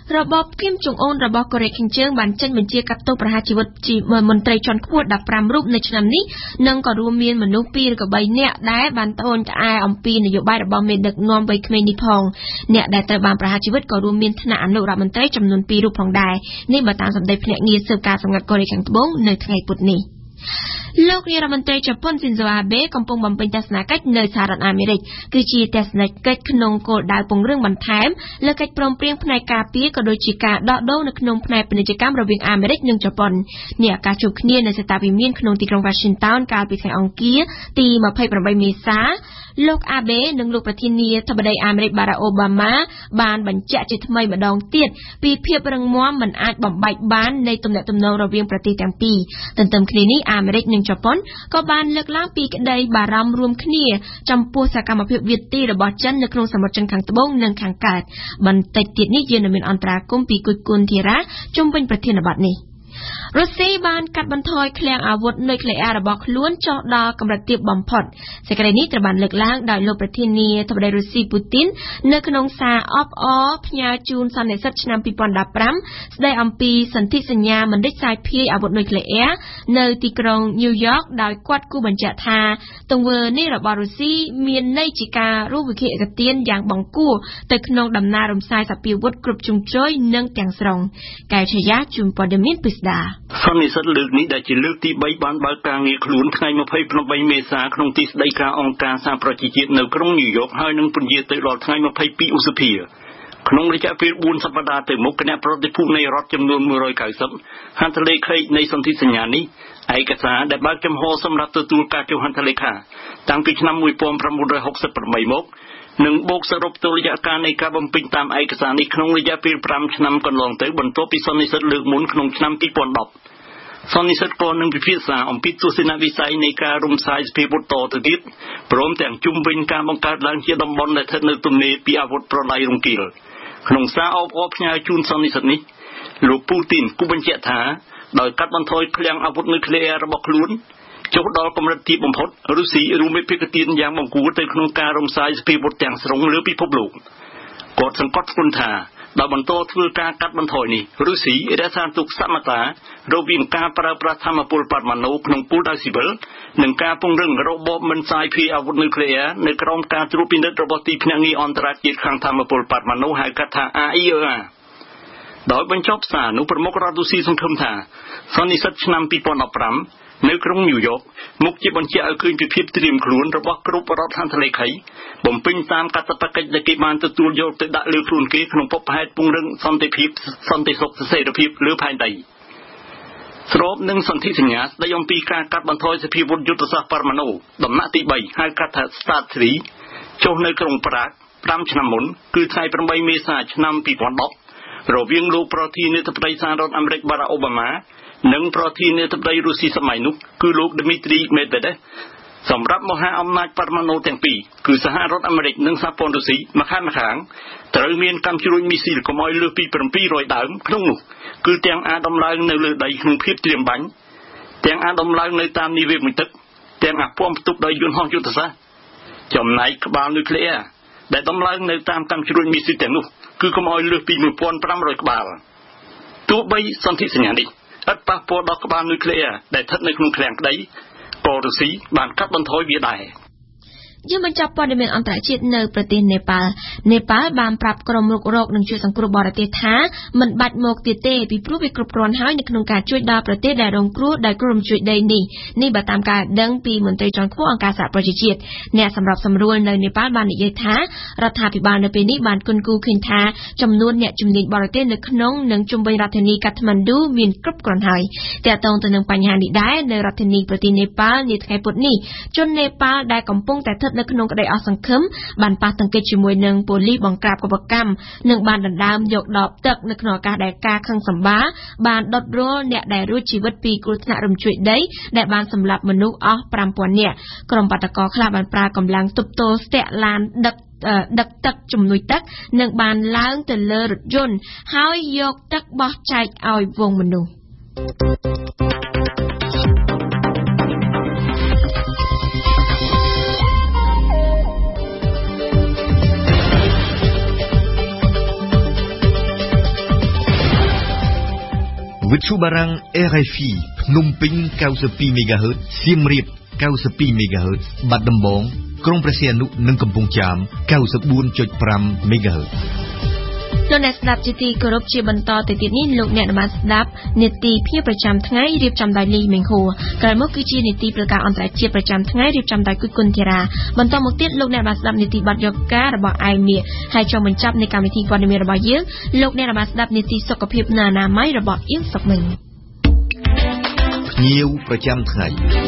របបគីមចុងអ៊ុនរបស់កូរ៉េខាងជើងបានចេញបញ្ជាកាត់ទោសប្រហារជីវិតជាមន្ត្រីជាន់ខ្ពស់ដប់ប្រាំរូបនៅឆ្នាំនេះនិងក៏រួមមានមនុស្សពីរឬបីនាក់ដែលបានត្អូញត្អែអំពីនយោបាយរបស់មេដឹកនាំវ័យក្មេងនេះផងអ្នកដែលត្រូវបានប្រហារជីវិតក៏រួមមានថ្នាក់អនុរដ្ឋមន្ត្រីចំនួនពីររូបផងដែរនេះបើតាមសម្ដីភ្នាក់ងារស៊ើបការសម្ងាត់កូរ៉េខាងត្បូងនៅថ្ងៃពុធនេះលោកនាយរដ្ឋមន្ត្រីជប៉ុន Shinzo Abe កំពុងបំពេញទស្សនកិច្ចនៅសហរដ្ឋអាមេរិកគឺជាទស្សនកិច្ចក្នុងគោលដៅពង្រឹងបន្ថែមលើកិច្ចព្រមព្រៀងផ្នែកការពារក៏ដូចជាការដោះដូរនៅក្នុងផ្នែកពាណិជ្ជកម្មរវាងអាមេរិកនិងជប៉ុននេះឱកាសជួបគ្នានៅសេតាវិមានក្នុងទីក្រុង Washington កាលពីថ្ងៃអង្គារទីยี่สิบแปดមេសាលោក Abe និងលោកប្រធានាធិបតីអាមេរិក Barack Obama បានបញ្ជាក់ជាថ្មីម្ដងទៀតពីភាពរឹងមាំមិនអាចបំបែកបាននៃទំនាក់ទំនងរវាងប្រទេសទាំងពីរទន្ទឹមគ្នានេះអាមេរិកនិងជប៉ុនក៏បានលើកឡើងពីក្តីបារម្ភរួមគ្នាចំពោះសកម្មភាពវាទីរបស់ចិននៅក្នុងសមុទ្រចិនខាងត្បូងនិងខាងកើតបន្តិចទៀតនេះយើងនឹងមានអន្តរាគមន៍ពីគុជគុនធីរ៉ាជុំវិញប្រធានបទនេះរុស្ស៊ីបានកាត់បន្ថយឃ្លាំងអាវុធនុយក្លេអ៊ែររបស់ខ្លួនចុះដល់កម្រិតទាបបំផុតសេចក្តីនេះត្រូវបានលើកឡើងដោយលោកប្រធានាធិបតីរុស្ស៊ីពូទីននៅក្នុងសារអបអរផ្ញើជូនសន្និសីទឆ្នាំยี่สิบสิบห้าស្តីអំពីសន្ធិសញ្ញាមិនរិះសាយភាយអាវុធនុយក្លេអ៊ែរនៅទីក្រុងញូវយ៉កដោយគាត់គូបញ្ជាក់ថាទង្វើនេះរបស់រុស្ស៊ីមានន័យជាការរួមវិខេកទានយ៉ាងបង្គួរទៅក្នុងដំណើររំសាយសពាវុធគ្រប់ជ្រុងជ្រោយនិងទាំងស្រុងកែវឆាយាជូនព័ត៌មានពិស្ដាសន្និសីទលើកនេះដែលជាលើកទីបីបានបើកការងារខ្លួនថ្ងៃยี่สิบแปดមេសាក្នុងទីស្តីការអង្គការសហប្រជាជាតិនៅក្រុងញូវយ៉កហើយនឹងពន្យាទៅដល់ថ្ងៃยี่สิบสองឧសភាក្នុងរយៈពេលbốnសប្តាហ៍ទៅមុខគណៈប្រតិភូនៃរដ្ឋចំនួនone hundred ninetyហត្ថលេខីនៃសន្ធិសញ្ញានេះឯកសារដែលបើកចំហសម្រាប់ទទួលការចុះហត្ថលេខាតាំងពីឆ្នាំnineteen sixty-eightមកនឹងបូកសរុបទៅរយៈកាលនៃការបំពេញតាមឯកសារនេះក្នុងរយៈពេលfiveឆ្នាំកន្លងទៅបន្ទាប់ពីសន្និសីទលើកមុនក្នុងឆ្នាំtwo thousand tenសន្និសីទក៏នឹងពិភាក្សាអំពីទស្សនវិស័យនៃការរំសាយសភាវុធតទៅទៀតព្រមទាំងជុំវិញការបង្កើតឡើងជាតំបន់ដែលស្ថិតនៅទំនេរពីអាវុធប្រដាយរង្គាលក្នុងសារអបអរផ្ញើជូនសន្និសីទនេះលោកពូទីនគូបញ្ជាក់ថាដោយកាត់បន្ថយឃ្លាំងអាវុធនុយក្លេអ៊ែររបស់ខ្លួនចុះដល់កម្រិតទាបបំផុតរុស្ស៊ីរួមមានភាគទានយ៉ាងបង្គួរទៅក្នុងការរំសាយសភាវុធទាំងស្រុងលើពិភពលោកគាត់សង្កត់ធ្ងន់ថាដោយបន្តធ្វើការកាត់បន្ថយនេះរុស្ស៊ីរក្សាទុកសមតារវាងការប្រើប្រាស់ធម្មពលបរមាណូក្នុងគោលដៅស៊ីវិលនិងការពង្រឹងរបបមិនសាយភាយអាវុធនុយក្លេអ៊ែរនៅក្រោមការត្រួតពិនិត្យរបស់ទីភ្នាក់ងារអន្តរជាតិខាងធម្មពលបរមាណូហៅកាត់ថា A I E A ដោយបញ្ចប់សារនោះប្រមុខរដ្ឋរុស្ស៊ីសង្ឃឹមថាសន្និសីទឆ្នាំtwo thousand fifteenនៅក្រុងញូវយ៉កមុខជាបញ្ជាក់ឲ្យឃើញពីភាពត្រៀមខ្លួនរបស់គ្រប់រដ្ឋហត្ថលេខីបំពេញតាមកាតព្វកិច្ចដែលគេបានទទួលយកទៅដាក់លើខ្លួនគេក្នុងពុបហេតុពង្រឹងសន្តិភាពសន្តិសុខសេរីភាពលើផែនដីស្របនឹងសន្ធិសញ្ញាស្តីអំពីការកាត់បន្ថយសភាវុធយុទ្ធសាស្ត្របរមាណូដំណាក់ទីthreeហៅកាត់ថា Start three ចុះនៅក្រុងប្រាកfiveឆ្នាំមុនគឺថ្ងៃeightមេសាឆ្នាំtwo thousand tenរវាងលោកប្រធានាធិបតីសហរដ្ឋអាមេរិក Barack Obama និងប្រធានាធិបតីរុស្ស៊ីសម័យនោះគឺលោក Dmitry Medvedev សម្រាប់មហាអំណាចបរមាណូទាំងពីរគឺសហរដ្ឋអាមេរិកនិងសហព័ន្ធរុស្ស៊ីម្ខាងម្ខាងត្រូវមានកាំជ្រួញមីស៊ីលកុំឲ្យលើសពីseven hundredដើមក្នុងនោះគឺទាំងអាចដំឡើងនៅលើដីក្នុងភាពត្រៀមបាញ់ទាំងអាចដំឡើងនៅតាមនាវាមួយទឹកទាំងអាចពំផ្ទុកដោយយន្តហោះយុទ្ធសាស្ត្រចំណែកក្បាលនុយក្លេអ៊ែរដែលដំឡើងនៅតាមកាំជ្រួញមីស៊ីលទាំងនោះគឺកុំឲ្យលើសពីfifteen hundredក្បាលទោះបីសន្ធិសញ្ញានេះឥតប៉ះពាល់ដល់ក្បាលនុយក្លេអ៊ែរដែលស្ថិតនៅក្នុងឃ្លាំងក្តីក៏រុស្ស៊ីបានកាត់បន្ថយវាដែរយើងបញ្ចប់ព័ត៌មានអន្តរជាតិនៅប្រទេសនេប៉ាល់នេប៉ាល់បានប្រាប់ក្រុមរុករកនិងជួយសង្គ្រោះបរទេសថាមិនបាច់មកទៀតទេពីព្រោះវាគ្រប់គ្រាន់ហើយនៅក្នុងការជួយដល់ប្រទេសដែលរងគ្រោះដោយគ្រោះរំជួយដីនេះនេះបើតាមការដឹងពីមន្ត្រីជាន់ខ្ពស់អង្គការសហប្រជាជាតិអ្នកសម្របសម្រួលនៅនេប៉ាល់បាននិយាយថារដ្ឋាភិបាលនៅពេលនេះបានគិតគូរឃើញថាចំនួនអ្នកជំនាញបរទេសនៅក្នុងនិងជុំវិញរដ្ឋធានីកាថ្មណ្ឌូមានគ្រប់គ្រាន់ហើយទាក់ទងទៅនឹងបញ្ហានេះដែរនៅរដ្ឋធានីប្រទេសនេប៉ាល់នាថ្ងៃពុធនេះជននេប៉ាល់ដែលកំពុងតែស្ថិតនៅក្នុងក្តីអស់សង្ឃឹមបានប៉ះទង្គិចជាមួយនឹងប៉ូលីសបង្ក្រាបកុបកម្មនិងបានដណ្ដើមយកដបទឹកនៅក្នុងឱកាសដែលការខឹងសម្បារបានដុតរលអ្នកដែលរួចជីវិតពីគ្រោះថ្នាក់រំជួយដីដែលបានសម្លាប់មនុស្សអស់five thousandនាក់ក្រុមបាតកោខ្លះបានប្រើកម្លាំងទប់ទល់ស្ទាក់ឡានដឹកដឹកទឹកជំនួយទឹកនិងបានឡើងទៅលើរថយន្តហើយយកទឹកបោះចែកឲ្យវងមនុស្សវិទ្យុបារាំង R F I ភ្នំពេញ ninety-two megahertz សៀមរាប ninety-two megahertz បាត់ដំបងក្រុងព្រះសីហនុនិងកំពង់ចាម ninety-four point five megahertz លោកអ្នកស្ដាប់ជាទីគោរពជាបន្តទៅទៀតនេះលោកអ្នកបានស្ដាប់នីតិភាពប្រចាំថ្ងៃរៀបចំដោយលីមេងហួរក្រោយមកគឺជានីតិប្រកាសអន្តរជាតិប្រចាំថ្ងៃរៀបចំដោយគុណគុណធីរ៉ាបន្តមកទៀតលោកអ្នកបានស្ដាប់នីតិបទយកការរបស់អែមៀហើយចូលបញ្ចប់នៃកម្មវិធីព័ត៌មានរបស់យើងលោកអ្នកបានស្ដាប់នីតិសុខភាពនិងអនាម័យរបស់អៀងសុកមិញភ្ញៀវប្រចាំថ្ងៃ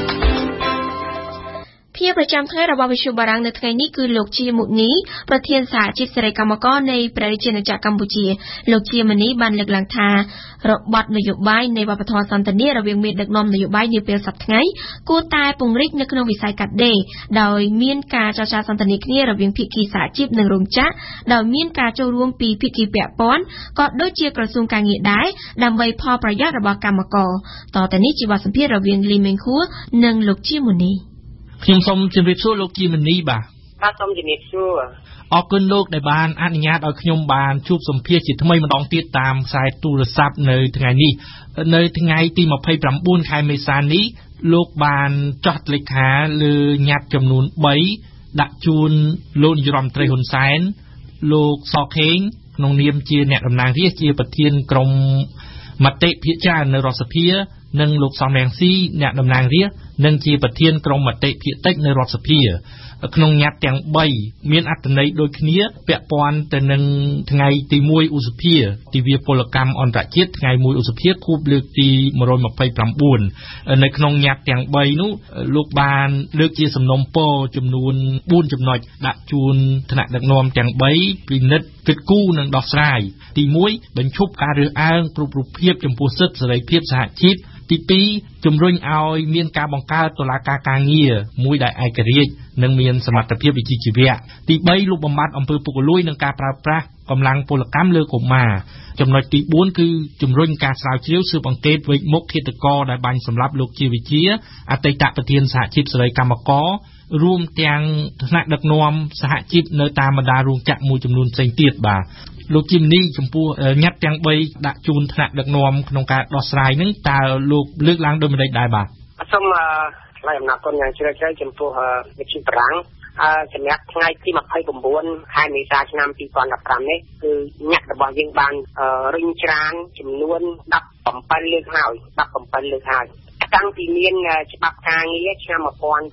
ភារប្រចាំថ្ងៃរបស់វិទ្យុបារាំងនៅថ្ងៃនេះគឺលោកជាមុនីប្រធានសហជីពសេរីកម្មករនៃព្រះរាជាណាចក្រកម្ពុជាលោកជាមុនីបានលើកឡើងថារបបនយោបាយនៃវប្បធម៌សន្តិនិករវាងមេដឹកនាំនយោបាយនាពេលសប្តាហ៍ថ្ងៃគួរតែពង្រីកនៅក្នុងវិស័យកាត់ដេរដោយមានការចរចាសន្ទនាគ្នារវាងភាគីសហជីពនិងរោងចក្រដោយមានការចូលរួមពីភាគីពាក់ព័ន្ធក៏ដូចជាក្រសួងការងារដែរដើម្បីផលប្រយោជន៍របស់កម្មករតទៅនេះជាបទសម្ភាសន៍រវាងលីមេងហួរនិងលោកជាមុនីខ្ញុំសូមជម្រាបសួរលោកជាមនីបាទបាទសូមជម្រាបសួរអរគុណលោកដែលបានអនុញ្ញាតឲ្យខ្ញុំបានជួបសម្ភាសជាថ្មីម្ដងទៀតតាមខ្សែទូរស័ព្ទនៅថ្ងៃនេះនៅថ្ងៃទីtwenty-nineខែមេសានេះលោកបានចុះលេខាលើញត្តិចំនួនthreeដាក់ជូនលោកនាយរដ្ឋមន្ត្រីហ៊ុនសែនលោកសខេងក្នុងនាមជាអ្នកតំណាងរាស្ត្រជាប្រធានក្រុមមតិភាគច្រើននៅរដ្ឋសភានិងលោកសំរងស៊ីអ្នកតំណាងរាស្ត្រនិងជាប្រធានក្រុមមតិភាគតិចនៅរដ្ឋសភាក្នុងញត្តិទាំងthreeមានអត្ថន័យដូចគ្នាពាក់ព័ន្ធទៅនឹងថ្ងៃទីoneឧសភាទិវាពលកម្មអន្តរជាតិថ្ងៃoneឧសភាខួបលើកទីone twenty-nineនៅក្នុងញត្តិទាំងthreeនោះលោកបានលើកជាសំណុំពរចំនួនfourចំណុចដាក់ជូនថ្នាក់ដឹកនាំទាំងthreeពិនិត្យគិតគូរនិងដោះស្រាយទីoneបញ្ឈប់ការរើសអើងគ្រប់រូបភាពចំពោះសិទ្ធិសេរីភាពសហជីពទីtwoជំរុញឲ្យមានការបង្កើតតុលាការការងារមួយដែលឯករាជ្យនិងមានសមត្ថភាពវិជ្ជាជីវៈទីthreeលុបបំបាត់អំពើពុករលួយនិងការប្រើប្រាស់កម្លាំងពលកម្មលើកុមារចំណុចទីfourគឺជំរុញការស្រាវជ្រាវស៊ើបអង្កេតវេកមុខឃាតករដែលបាញ់សម្លាប់លោកជាវិជាអតីតប្រធានសហជីពសេរីកម្មកររួមទាំងថ្នាក់ដឹកនាំសហជីពនៅតាមបណ្ដារោងចក្រមួយចំនួនផ្សេងទៀតបាទលោកជីមនីចំពោះញត្តិទាំងthreeដាក់ជូនថ្នាក់ដឹកនាំក្នុងការដោះស្រាយនឹងតើលោកលើកឡើងដូចម្តេចដែរបាទសូមថ្លែងអំណរគុណយ៉ាងជ្រាលជ្រៅចំពោះវិទ្យុបារាំងអឺសម្រាប់ថ្ងៃទីtwenty-nineខែមេសាឆ្នាំtwenty fifteenនេះគឺញត្តិរបស់យើងបានរិញច្រានចំនួនseventeenលើកហើយseventeenលើកហើយតាំងពីមានច្បាប់ការងារឆ្នាំnineteen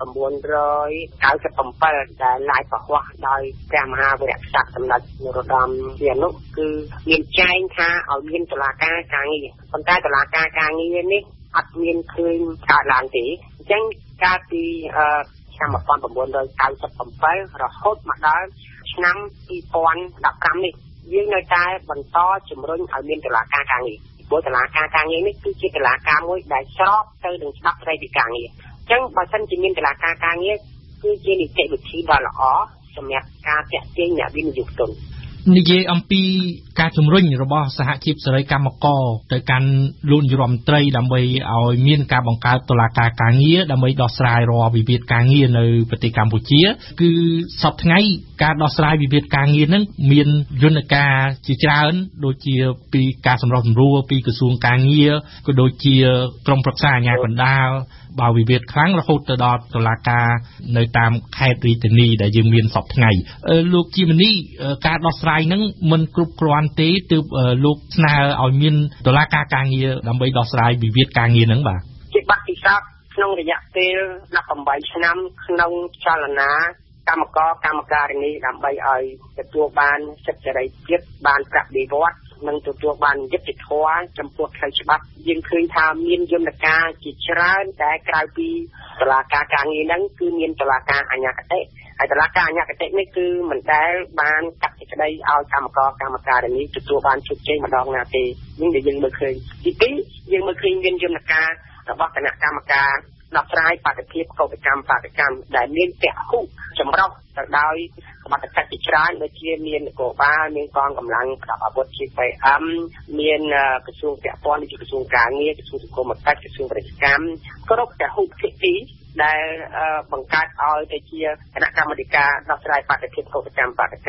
ninety-sevenដែលឡាយប្រហ័សដោយព្រះមហាវីរក្សត្រសម្ដេចនរោត្តមសីហនុគឺមានចែងថាឲ្យមានតុលាការការងារប៉ុន្តែតុលាការការងារនេះអត់មានឃើញកើតឡើងទេអញ្ចឹងកាលពីឆ្នាំnineteen ninety-sevenរហូតមកដល់ឆ្នាំtwenty fifteenនេះយើងនៅតែបន្តជំរុញឲ្យមានតុលាការការងារព្រោះតុលាការការងារនេះគឺជាតុលាការមួយដែលស្របទៅនឹងច្បាប់ស្តីពីការងារអញ្ចឹងបើសិនជាមានតុលាការការងារគឺជានីតិវិធីដ៏ល្អសម្រាប់ការតាក់ទាញអ្នកវិនិយោគទុននិយាយអំពីការជំរុញរបស់សហជីពសេរីកម្មករទៅកាន់លោកនាយរដ្ឋមន្ត្រីដើម្បីឲ្យមានការបង្កើតតុលាការការងារដើម្បីដោះស្រាយរាល់វិវាទការងារនៅប្រទេសកម្ពុជាគឺសប្តាហ៍ថ្ងៃការដោះស្រាយវិវាទការងារនឹងមានយន្តការជាច្រើនដូចជាពីការសម្រុះសម្រួលពីក្រសួងការងារក៏ដូចជាក្រុមប្រឹក្សាអាជ្ញាកណ្ដាលបើវិវាទខ្លាំងរហូតទៅដល់តុលាការនៅតាមខេត្តរាជធានីដែលយើងមានសប្តាហ៍ថ្ងៃលោកជាមនីការដោះស្រាយនឹងមិនគ្រប់គ្រាន់ទេទើបលោកស្នើឲ្យមានតុលាការការងារដើម្បីដោះស្រាយវិវាទការងារនឹងបាទជាបាក់ពិសោធន៍ក្នុងរយៈពេលeighteenឆ្នាំក្នុងចលនាកម្មករកម្មការិនីដើម្បីឲ្យទទួលបានសិទ្ធិសេរីភាពបានប្រាក់បៀវត្សនិងទទួលបានយុត្តិធម៌ចំពោះផ្លូវច្បាប់យើងឃើញថាមានយន្តការជាច្រើនតែក្រៅពីតុលាការការងារហ្នឹងគឺមានតុលាការអាជ្ញាកតេហើយតុលាការអាជ្ញាកតេនេះគឺមិនដែលបានកាត់សេចក្តីឲ្យកម្មករកម្មការិនីទទួលបានជោគជ័យម្ដងណាទេនេះដែលយើងមើលឃើញទីពីរយើងមើលឃើញមានយន្តការរបស់គណៈកម្មការដោះស្រាយបាតុភិបកោតកម្មបាតកម្មដែលមានពហុចម្រុះទៅដោយសមត្ថកិច្ចជាច្រើនដូចជាមាននគរបាលមានកងកម្លាំងប្រដាប់អាវុធជា P M មានក្រសួងពាក់ព័ន្ធដូចជាក្រសួងការងារក្រសួងសង្គមគិច្ចក្រសួងពាណិជ្ជកម្មគ្រប់ពហុភាគីដែលបង្កើតឲ្យទៅជាគណៈកម្មាធិការដោះស្រាយបាតុភិបកោតកម្មបាតកម្ម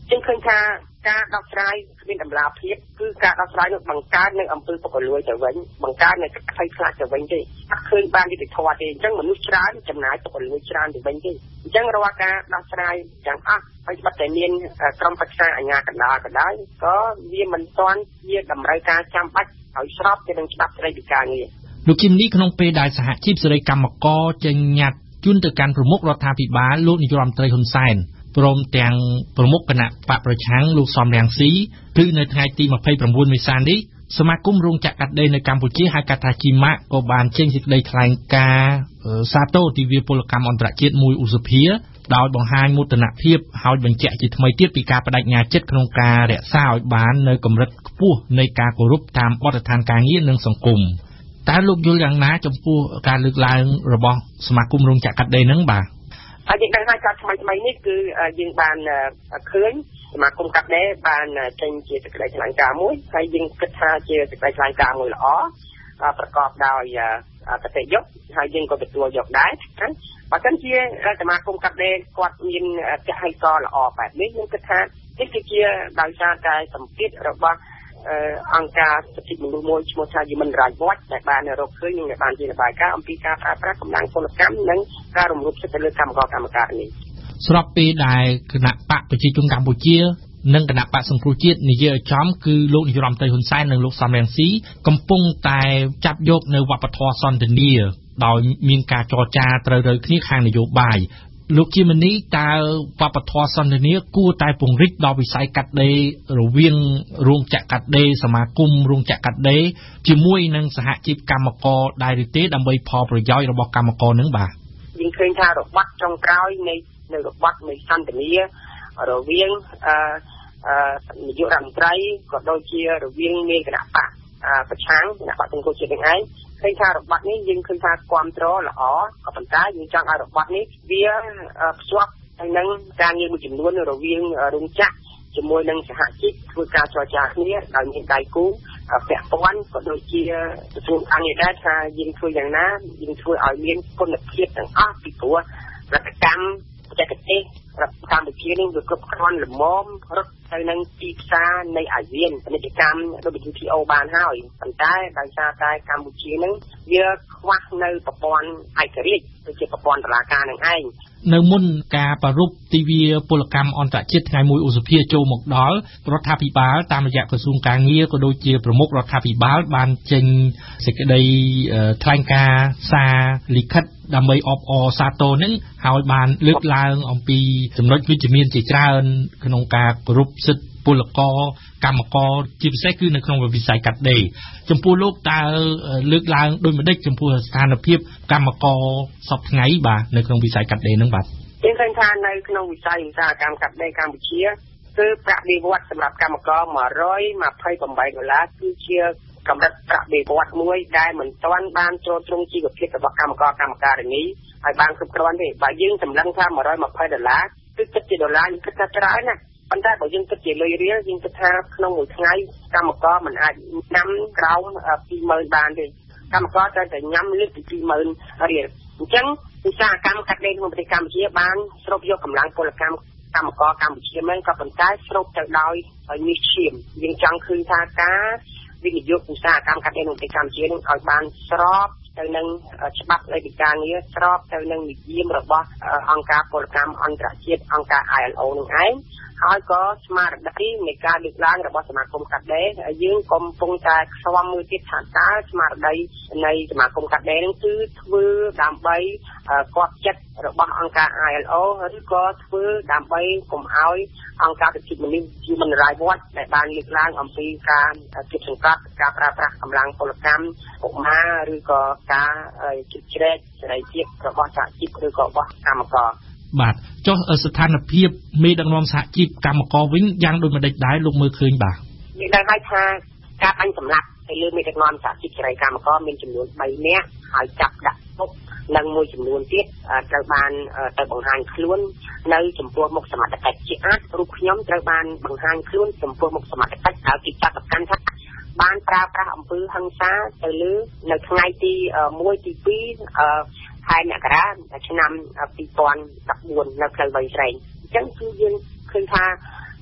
จึงឃើញថាការដោះស្រាយគ្មានតម្លាភាពគឺការដោះស្រាយនឹងបង្កើតនៅអំពើពុករលួយទៅវិញបង្កើតនៅក្តីខ្លាចទៅវិញទេអត់ឃើញបានយុត្តិធម៌ទេអញ្ចឹងមនុស្សច្រើនចំណាយពុករលួយច្រើនទៅវិញទេអញ្ចឹងរាល់ការដោះស្រាយទាំងអស់ហើយបាត់តែមានក្រុមប្រឹក្សាអាជ្ញាកណ្ដាលក៏ដោយក៏វាមិនទាន់ជាតម្រូវការចាំបាច់ឲ្យស្របទៅនឹងច្បាប់ស្តីពីការងារលោកគឹមនេះក្នុងពេលដែលសហជីពសេរីកម្មករចេញញត្តិជូនទៅកាន់ប្រមុខរដ្ឋាភិបាលលោកនាយរដ្ឋមន្ត្រីហ៊ុនសែនព្រមទាំងប្រមុខគណៈបកប្រឆាំងលោកសំរងស៊ីគឺនៅថ្ងៃទីម្ភៃប្រាំបួនមេសានេះសមាគមរោងចក្រកាត់ដេរនៅកម្ពុជាហៅកាត់ថាជីម៉ាក់ក៏បានចេញសេចក្តីថ្លែងការណ៍សាទរទិវាពលកម្មអន្តរជាតិមួយឧសភាដោយបង្ហាញមោទនភាពហើយបញ្ជាក់ជាថ្មីទៀតពីការបដិញ្ញាចិត្តក្នុងការរក្សាឲ្យបាននៅកម្រិតខ្ពស់នៃការគោរពតាមបទដ្ឋានការងារនិងសង្គមតើលោកយល់យ៉ាងណាចំពោះការលើកឡើងរបស់សមាគមរោងចក្រកាត់ដេរហ្នឹងបាទហើយយើងដឹងថាការថ្មីថ្មីនេះគឺយើងបានឃើញសមាគមកាត់ដេរបានចេញជាសេចក្តីថ្លែងការណ៍មួយហើយយើងគិតថាជាសេចក្តីថ្លែងការណ៍មួយល្អប្រកបដោយកតញ្ញូហើយយើងក៏ទទួលយកដែរណាបើមិនជាសមាគមកាត់ដេរគាត់មានចក្ខុសល្អបែបនេះខ្ញុំគិតថានេះគឺជាដោយសារតែសម្ពាធរបស់អង្គការសិទ្ធិមនុស្សមួយឈ្មោះថា Human Rights Watch ដែលបានរកឃើញនិងបានជារបាយការណ៍អំពីការប្រើប្រាស់កម្លាំងពលកម្មនិងការរំលោភសិទ្ធិលើកម្មករកម្មការិនីស្របពេលដែលគណៈបកប្រជាជនកម្ពុជានិងគណៈបកសង្គ្រោះជាតិនិយាយឲ្យចំគឺលោកនាយរដ្ឋមន្ត្រីហ៊ុនសែននិងលោកសំរងស៊ីកំពុងតែចាប់យកនៅវប្បធម៌សន្តិនិកដោយមានការចរចាត្រូវរើគ្នាខាងនយោបាយលោកជាមនីតើវប្បធម៌សន្តិនិកគួរតែពង្រីកដល់វិស័យកាត់ដេររវាងរោងចក្រកាត់ដេរសមាគមរោងចក្រកាត់ដេរជាមួយនឹងសហជីពកម្មករដែរឬទេដើម្បីផលប្រយោជន៍របស់កម្មករនឹងបាទយើងឃើញថារបបចុងក្រោយនៃនៅរបបនៃសន្តិនិករវាងអឺនាយករដ្ឋមន្ត្រីក៏ដូចជារវាងមេគណៈបកប្រឆាំងគណៈបកសង្គមជាតិនឹងឯងឃើញថារបបនេះយើងឃើញថាគ្រប់គ្រងល្អក៏ប៉ុន្តែយើងចង់ឲ្យរបបនេះវាភ្ជាប់ទៅនឹងការងារមួយចំនួនរវាងរោងចក្រជាមួយនឹងសហជីពធ្វើការចរចាគ្នាដោយមានដៃគូពាក់ព័ន្ធក៏ដូចជាក្រសួងខាងនេះដែរថាយើងធ្វើយ៉ាងណាយើងធ្វើឲ្យមានគុណភាពទាំងអស់ពីព្រោះរដ្ឋកម្មបច្ចេកទេសរដ្ឋកម្ពុជានឹងវាគ្រប់គ្រាន់ល្មមរត់ទៅនឹងទីផ្សារនៃអាស៊ានពាណិជ្ជកម្មដូច ដប៊្យូ ធី អូ បានហើយប៉ុន្តែដោយសារតែកម្ពុជានឹងវាខ្វះនៅប្រព័ន្ធឯករាជ្យដូចជាប្រព័ន្ធតុលាការនឹងឯងនៅមុនការប្រារព្ធទិវាពលកម្មអន្តរជាតិថ្ងៃមួយឧសភាចូលមកដល់រដ្ឋាភិបាលតាមរយៈក្រសួងកាងារក៏ដូចជាប្រមុខរដ្ឋាភិបាលបានចេញសេចក្តីថ្លែងការណ៍សារលិខិតដើម្បីអបអរសាទរនឹងហើយបានលើកឡើងអំពីចំណុចវិជ្ជមានជាច្រើនក្នុងការគោរពសិទ្ធិពលករកម្មករជាពិសេសគឺនៅក្នុងវិស័យកាត់ដេរចំពោះលោកតើលើកឡើងដោយម្ដេចចំពោះស្ថានភាពកម្មករសពថ្ងៃបាទនៅក្នុងវិស័យកាត់ដេរនឹងបាទយើងឃើញថានៅក្នុងវិស័យឧស្សាហកម្មកាត់ដេរកម្ពុជាគឺប្រាក់បៀវត្សសម្រាប់កម្មករមួយរយម្ភៃប្រាំបីដុល្លារគឺជាកម្រិតប្រាក់បៀវត្សមួយដែលមិនទាន់បានចូលទ្រង់ជីវភាពរបស់កម្មករកម្មការិនីឲ្យបានគ្រប់គ្រាន់ទេបើយើងសម្លឹងថាមួយរយម្ភៃដុល្លារគឺគិតជាដុល្លារយើងគិតថាច្រើនណាស់ប៉ុន្តែបើយើងគិតជាលុយរៀលយើងគិតថាក្នុងមួយថ្ងៃកម្មករមិនអាចញ៉ាំក្រោមពីរម៉ឺនបានទេកម្មករត្រូវតែញ៉ាំលើសពីពីរម៉ឺនរៀលអញ្ចឹងឧស្សាហកម្មកាត់ដេរក្នុងប្រទេសកម្ពុជាបានស្រូបយកកម្លាំងពលកម្មកម្មករកម្ពុជាមែនក៏ប៉ុន្តែស្រូបទៅដោយមាសឈាមយើងចង់ឃើញថាការវិនិយោគឧស្សាហកម្មកាត់ដេរក្នុងប្រទេសកម្ពុជានឹងឲ្យបានស្របទៅនឹងច្បាប់ស្តីពីការងារស្របទៅនឹងនិយមរបស់អង្គការពលកម្មអន្តរជាតិអង្គការ I L O នឹងឯងហើយក៏ស្មារតីនៃការលើកឡើងរបស់សមាគមកាត់ដេរយើងកំពុងតែខ្វាំមួយទៀតថាតើស្មារតីនៃសមាគមកាត់ដេរនឹងគឺធ្វើដើម្បីគាប់ចិត្តរបស់អង្គការ I L O ឬក៏ធ្វើដើម្បីកុំឲ្យអង្គការសិទ្ធិមនុស្ស Human Rights Watch ដែលបានលើកឡើងអំពីការជិតសង្កត់ការប្រើប្រាស់កម្លាំងពលកម្មកុមារឬក៏ការជិតជ្រែកសេរីភាពរបស់សហជីពឬក៏របស់កម្មករបាទចុះស្ថានភាពមេដឹកនាំសហជីពកម្មករវិញយ៉ាងដូចម្ដេចដែរលោកមើលឃើញបាទមានដឹងហើយថាការបាញ់សម្លាប់ទៅលើមេដឹកនាំសហជីពសេរីកម្មករមានចំនួនបីនាក់ហើយចាប់ដាក់គុកនិងមួយចំនួនទៀតត្រូវបានទៅបង្ហាញខ្លួននៅចំពោះមុខសមត្ថកិច្ចជាអាចរូបខ្ញុំត្រូវបានបង្ហាញខ្លួនចំពោះមុខសមត្ថកិច្ចហើយគេចាត់ប្រកាន់ថាបានប្រើប្រាស់អំពើហិង្សាទៅលើនៅថ្ងៃទីមួយទីពីរខែមករាឆ្នាំពីរពាន់ដប់បួននៅផ្លូវវៃស្រេងអញ្ចឹងគឺយើងឃើញថា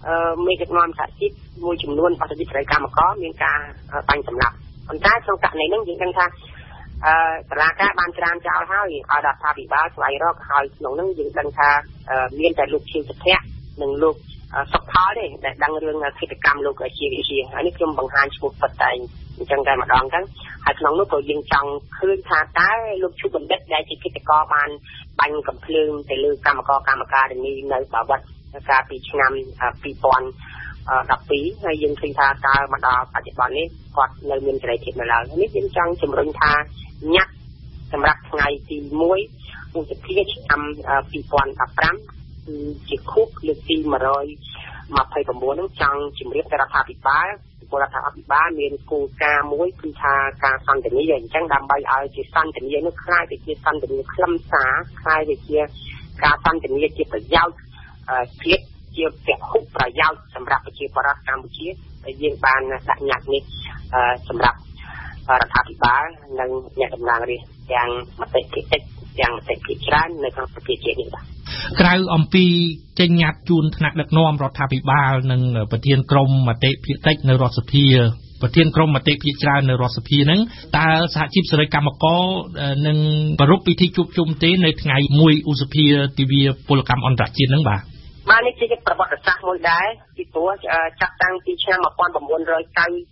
មេដឹកនាំសហជីពមួយចំនួនអត្ថប្រយោជន៍កម្មករមានការបាញ់សម្លាប់ប៉ុន្តែក្នុងករណីនេះយើងដឹងថាអឺតឡាការបានច្រានចោលហើយឲ្យរដ្ឋាភិបាលស្វែងរកហើយក្នុងនោះយើងដឹងថាមានតែលោកជាសុភ័ក្រនិងលោកសុខផលទេដែលដឹងរឿងកិច្ចកម្មលោកជាវិជាហើយនេះខ្ញុំបង្ហាញឈ្មោះពិតតែអញ្ចឹងតែម្ដងហ្នឹងហើយក្នុងនោះក៏យើងចង់ឃើញថាតើលោកឈុបណ្ឌិតដែលជាកិច្ចការបានបាញ់កំភ្លើងទៅលើកម្មករកម្មការិនីនៅបាវត្តកាលពីឆ្នាំពីរពាន់ដប់ពីរហើយយើងឃើញថាតើមកដល់បច្ចុប្បន្ននេះគាត់នៅមានសេរីភាពនៅឡើយនេះយើងចង់ជំរុញថាញ៉ាត់សម្រាប់ថ្ងៃទីមួយឧសភាឆ្នាំពីរពាន់ដប់ប្រាំគឺជាខួបលើកទីមួយរយម្ភៃប្រាំបួនហ្នឹងចង់ជំរាបទៅរដ្ឋាភិបាលពលរដ្ឋាភិបាលមានគោលការណ៍មួយគឺថាការសន្ទនាអញ្ចឹងដើម្បីឲ្យជាសន្ទនានោះខ្លាយទៅជាសន្ទនាខ្លឹមសារខ្លាយទៅជាការសន្ទនាជាប្រយោជន៍ជាតិជាពហុប្រយោជន៍សម្រាប់ប្រជាពលរដ្ឋកម្ពុជាដែលយើងបានដាក់ញត្តិនេះសម្រាប់រដ្ឋាភិបាលនិងអ្នកតំណាងរាស្ត្រទាំងមតិភាគតិចទាំងមតិភាគច្រើននៅក្នុងប្រទេសជាតិនេះបាទក្រៅអំពីចេញញត្តិជូនថ្នាក់ដឹកនាំរដ្ឋាភិបាលនិងប្រធានក្រុមមតិភាគតិចនៅរដ្ឋសភាប្រធានក្រុមមតិភាគច្រើននៅរដ្ឋសភាហ្នឹងតើសហជីពសេរីកម្មករនឹងប្រារព្ធពិធីជួបជុំទេនៅថ្ងៃមួយឧសភាទិវាពលកម្មអន្តរជាតិហ្នឹងបាទបាទនេះជាប្រវត្តិសាស្ត្រមួយដែរពីព្រោះចាប់តាំងពីឆ្នាំmột nghìn chín trăm chín mươi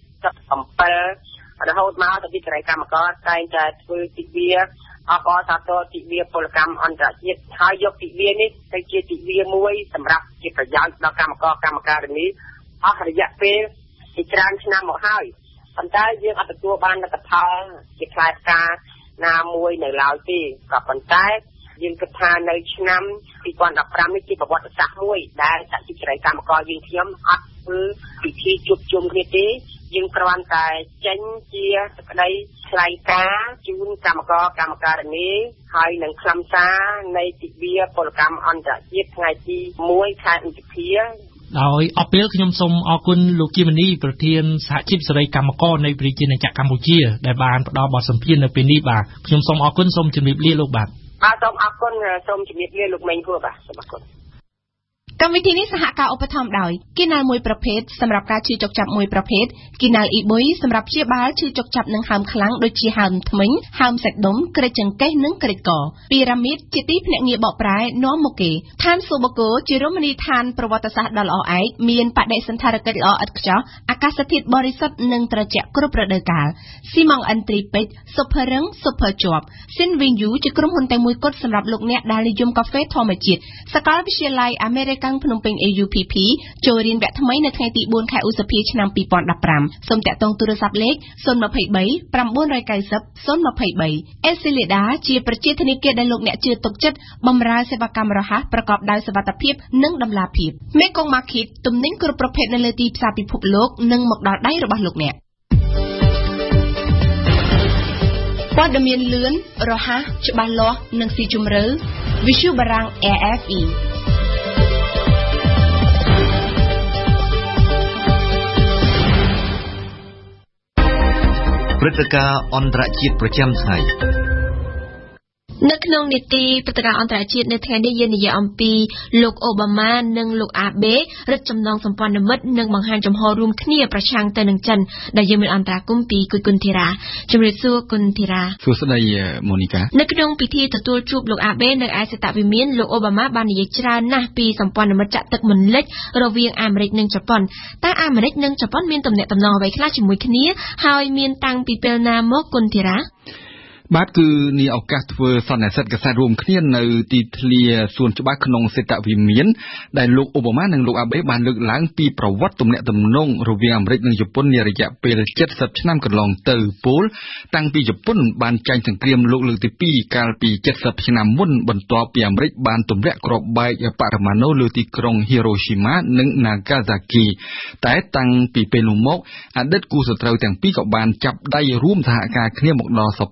bảyរហូតមកទៅវិទ្យាកម្មករតែងតែធ្វើទិវាអបអរសាទរទិវាពលកម្មអន្តរជាតិហើយយកទិវានេះទៅជាទិវាមួយសម្រាប់ជាប្រយោជន៍ដល់កម្មករកម្មការិនីអស់រយៈពេលជាច្រើនឆ្នាំមកហើយប៉ុន្តែយើងអត់ទទួលបានលទ្ធផលជាផ្លែផ្កាណាមួយនៅឡើយទេក៏ប៉ុន្តែយើងគិតថានៅឆ្នាំពីរពាន់ដប់ប្រាំនេះជាប្រវត្តិសាស្ត្រមួយដែលសហជីពសេរីកម្មករយើងខ្ញុំអត់ធ្វើពិធីជួបជុំគ្នាទេយើងគ្រាន់តែចេញជាសេចក្តីថ្លែងការណ៍ជូនកម្មករកម្មការិនីហើយនឹងខ្លឹមសារនៃទិវាពលកម្មអន្តរជាតិថ្ងៃទីមួយខែឧសភាដោយអពេលខ្ញុំសូមអរគុណលោកជាមនីប្រធានសហជីពសេរីកម្មករនៃប្រជាណាចក្រកម្ពុជាដែលបានផ្ដល់បទសម្ភាសន៍នៅពេលនេះបាទខ្ញុំសូមអរគុណសូមជម្រាបលាលោកបាទបាទសូមអរគុណសូមជម្រាបលាលោកមេងគួរបាទសូមអរគុណកម្មវិធីនេះសហការឧបត្ថម្ភដោយគីណាល់មួយប្រភេទសម្រាប់ការឈឺចុកចាប់មួយប្រភេទគីណាល់អ៊ីបុយសម្រាប់ព្យាបាលឈឺចុកចាប់និងហើមខ្លាំងដូចជាហើមធ្មេញហើមសាច់ដុំក្រិចចង្កេះនិងក្រិចកពីរ៉ាមីតជាទីភ្នាក់ងារបកប្រែនាំមុខគេឋានសូបូកូជារមណីយដ្ឋានប្រវត្តិសាស្ត្រដ៏ល្អឯកមានបដិសណ្ឋារកិច្ចល្អឥតខ្ចោះអាកាសធាតុបរិសុទ្ធនិងត្រជាក់គ្រប់រដូវកាលស៊ីម៉ង់អិនទ្រីពេជ្រស៊ុបភឺរឹងស៊ុបភឺជាប់ស៊ីនវីងយូជាក្រុមហ៊ុនតែមួយគត់សម្រាប់លោកអ្នកដែលនិយមកាហ្វេធម្មជាតិសាកលវិទ្យាល័យអាមេរិកភ្នំពេញ A U P P ចូលរៀនវគ្គថ្មីនៅថ្ងៃទីបួនខែឧសភាឆ្នាំពីរពាន់ដប់ប្រាំសូមតាក់ទងទូរស័ព្ទលេខศูนย์ ยี่สิบสาม 990 ศูนย์ ยี่สิบสาม Esilida ជាប្រជាធនាគារដែលលោកអ្នកជឿទុកចិត្តបម្រើសេវាកម្មរហ័សប្រកបដោយសុវត្ថិភាពនិងតម្លាភាព Mekong Market ទំនិញគ្រប់ប្រភេទនៅលើទីផ្សារពិភពលោកនិងមកដល់ដៃរបស់លោកអ្នកព័ត៌មានលឿនរហ័សច្បាស់លាស់និងស៊ីជម្រៅ Visual បារាំង A F E ព្រឹត្តិការណ៍អន្តរជាតិប្រចាំថ្ងៃនៅក្នុងនីតិព្រឹត្តិការណ៍អន្តរជាតិនៅថ្ងៃនេះយើងនិយាយអំពីលោកអូបាម៉ានិងលោកអាបេរឹតចំណងសម្ព័ន្ធមិត្តនិងបង្ហាញចំហរួមគ្នាប្រឆាំងទៅនឹងចិនដែលយើងមានអន្តរាគមន៍ពីគុយគុនធីរ៉ាជំរាបសួរគុនធីរ៉ាសួស្តីម៉ូនីកានៅក្នុងពិធីទទួលជួបលោកអាបេនៅឯសេតវិមានលោកអូបាម៉ាបាននិយាយច្រើនណាស់ពីសម្ព័ន្ធមិត្តចាក់ទឹកមិនលិចរវាងអាមេរិកនិងជប៉ុនតើអាមេរិកនិងជប៉ុនមានទំនាក់ទំនងអ្វីខ្លះជាមួយគ្នាហើយមានតាំងពីពេលណាមកគុនធីរ៉ាបាទគឺនេះឱកាសធ្វើសន្និសីទកសែតរួមគ្នានៅទីធ្លាសួនច្បារក្នុងសេតវិមានដែលលោកអូបាម៉ានិងលោកអាបេបានលើកឡើងពីប្រវត្តិទំនាក់ទំនងរវាងអាមេរិកនិងជប៉ុននារយៈពេលជិតសិបឆ្នាំកន្លងទៅពលតាំងពីជប៉ុនបានចាញ់សង្គ្រាមលោកលើកទីពីរកាលពីជិតសិបឆ្នាំមុនបន្ទាប់ពីអាមេរិកបានទម្លាក់គ្រាប់បែកបរមាណូលើទីក្រុង Hiroshima និង Nagasaki តែតាំងពីពេលនោះមកអតីតគូសត្រូវទាំងពីរក៏បានចាប់ដៃរួមសហការគ្នាមកដល់សព្វថ្ងៃ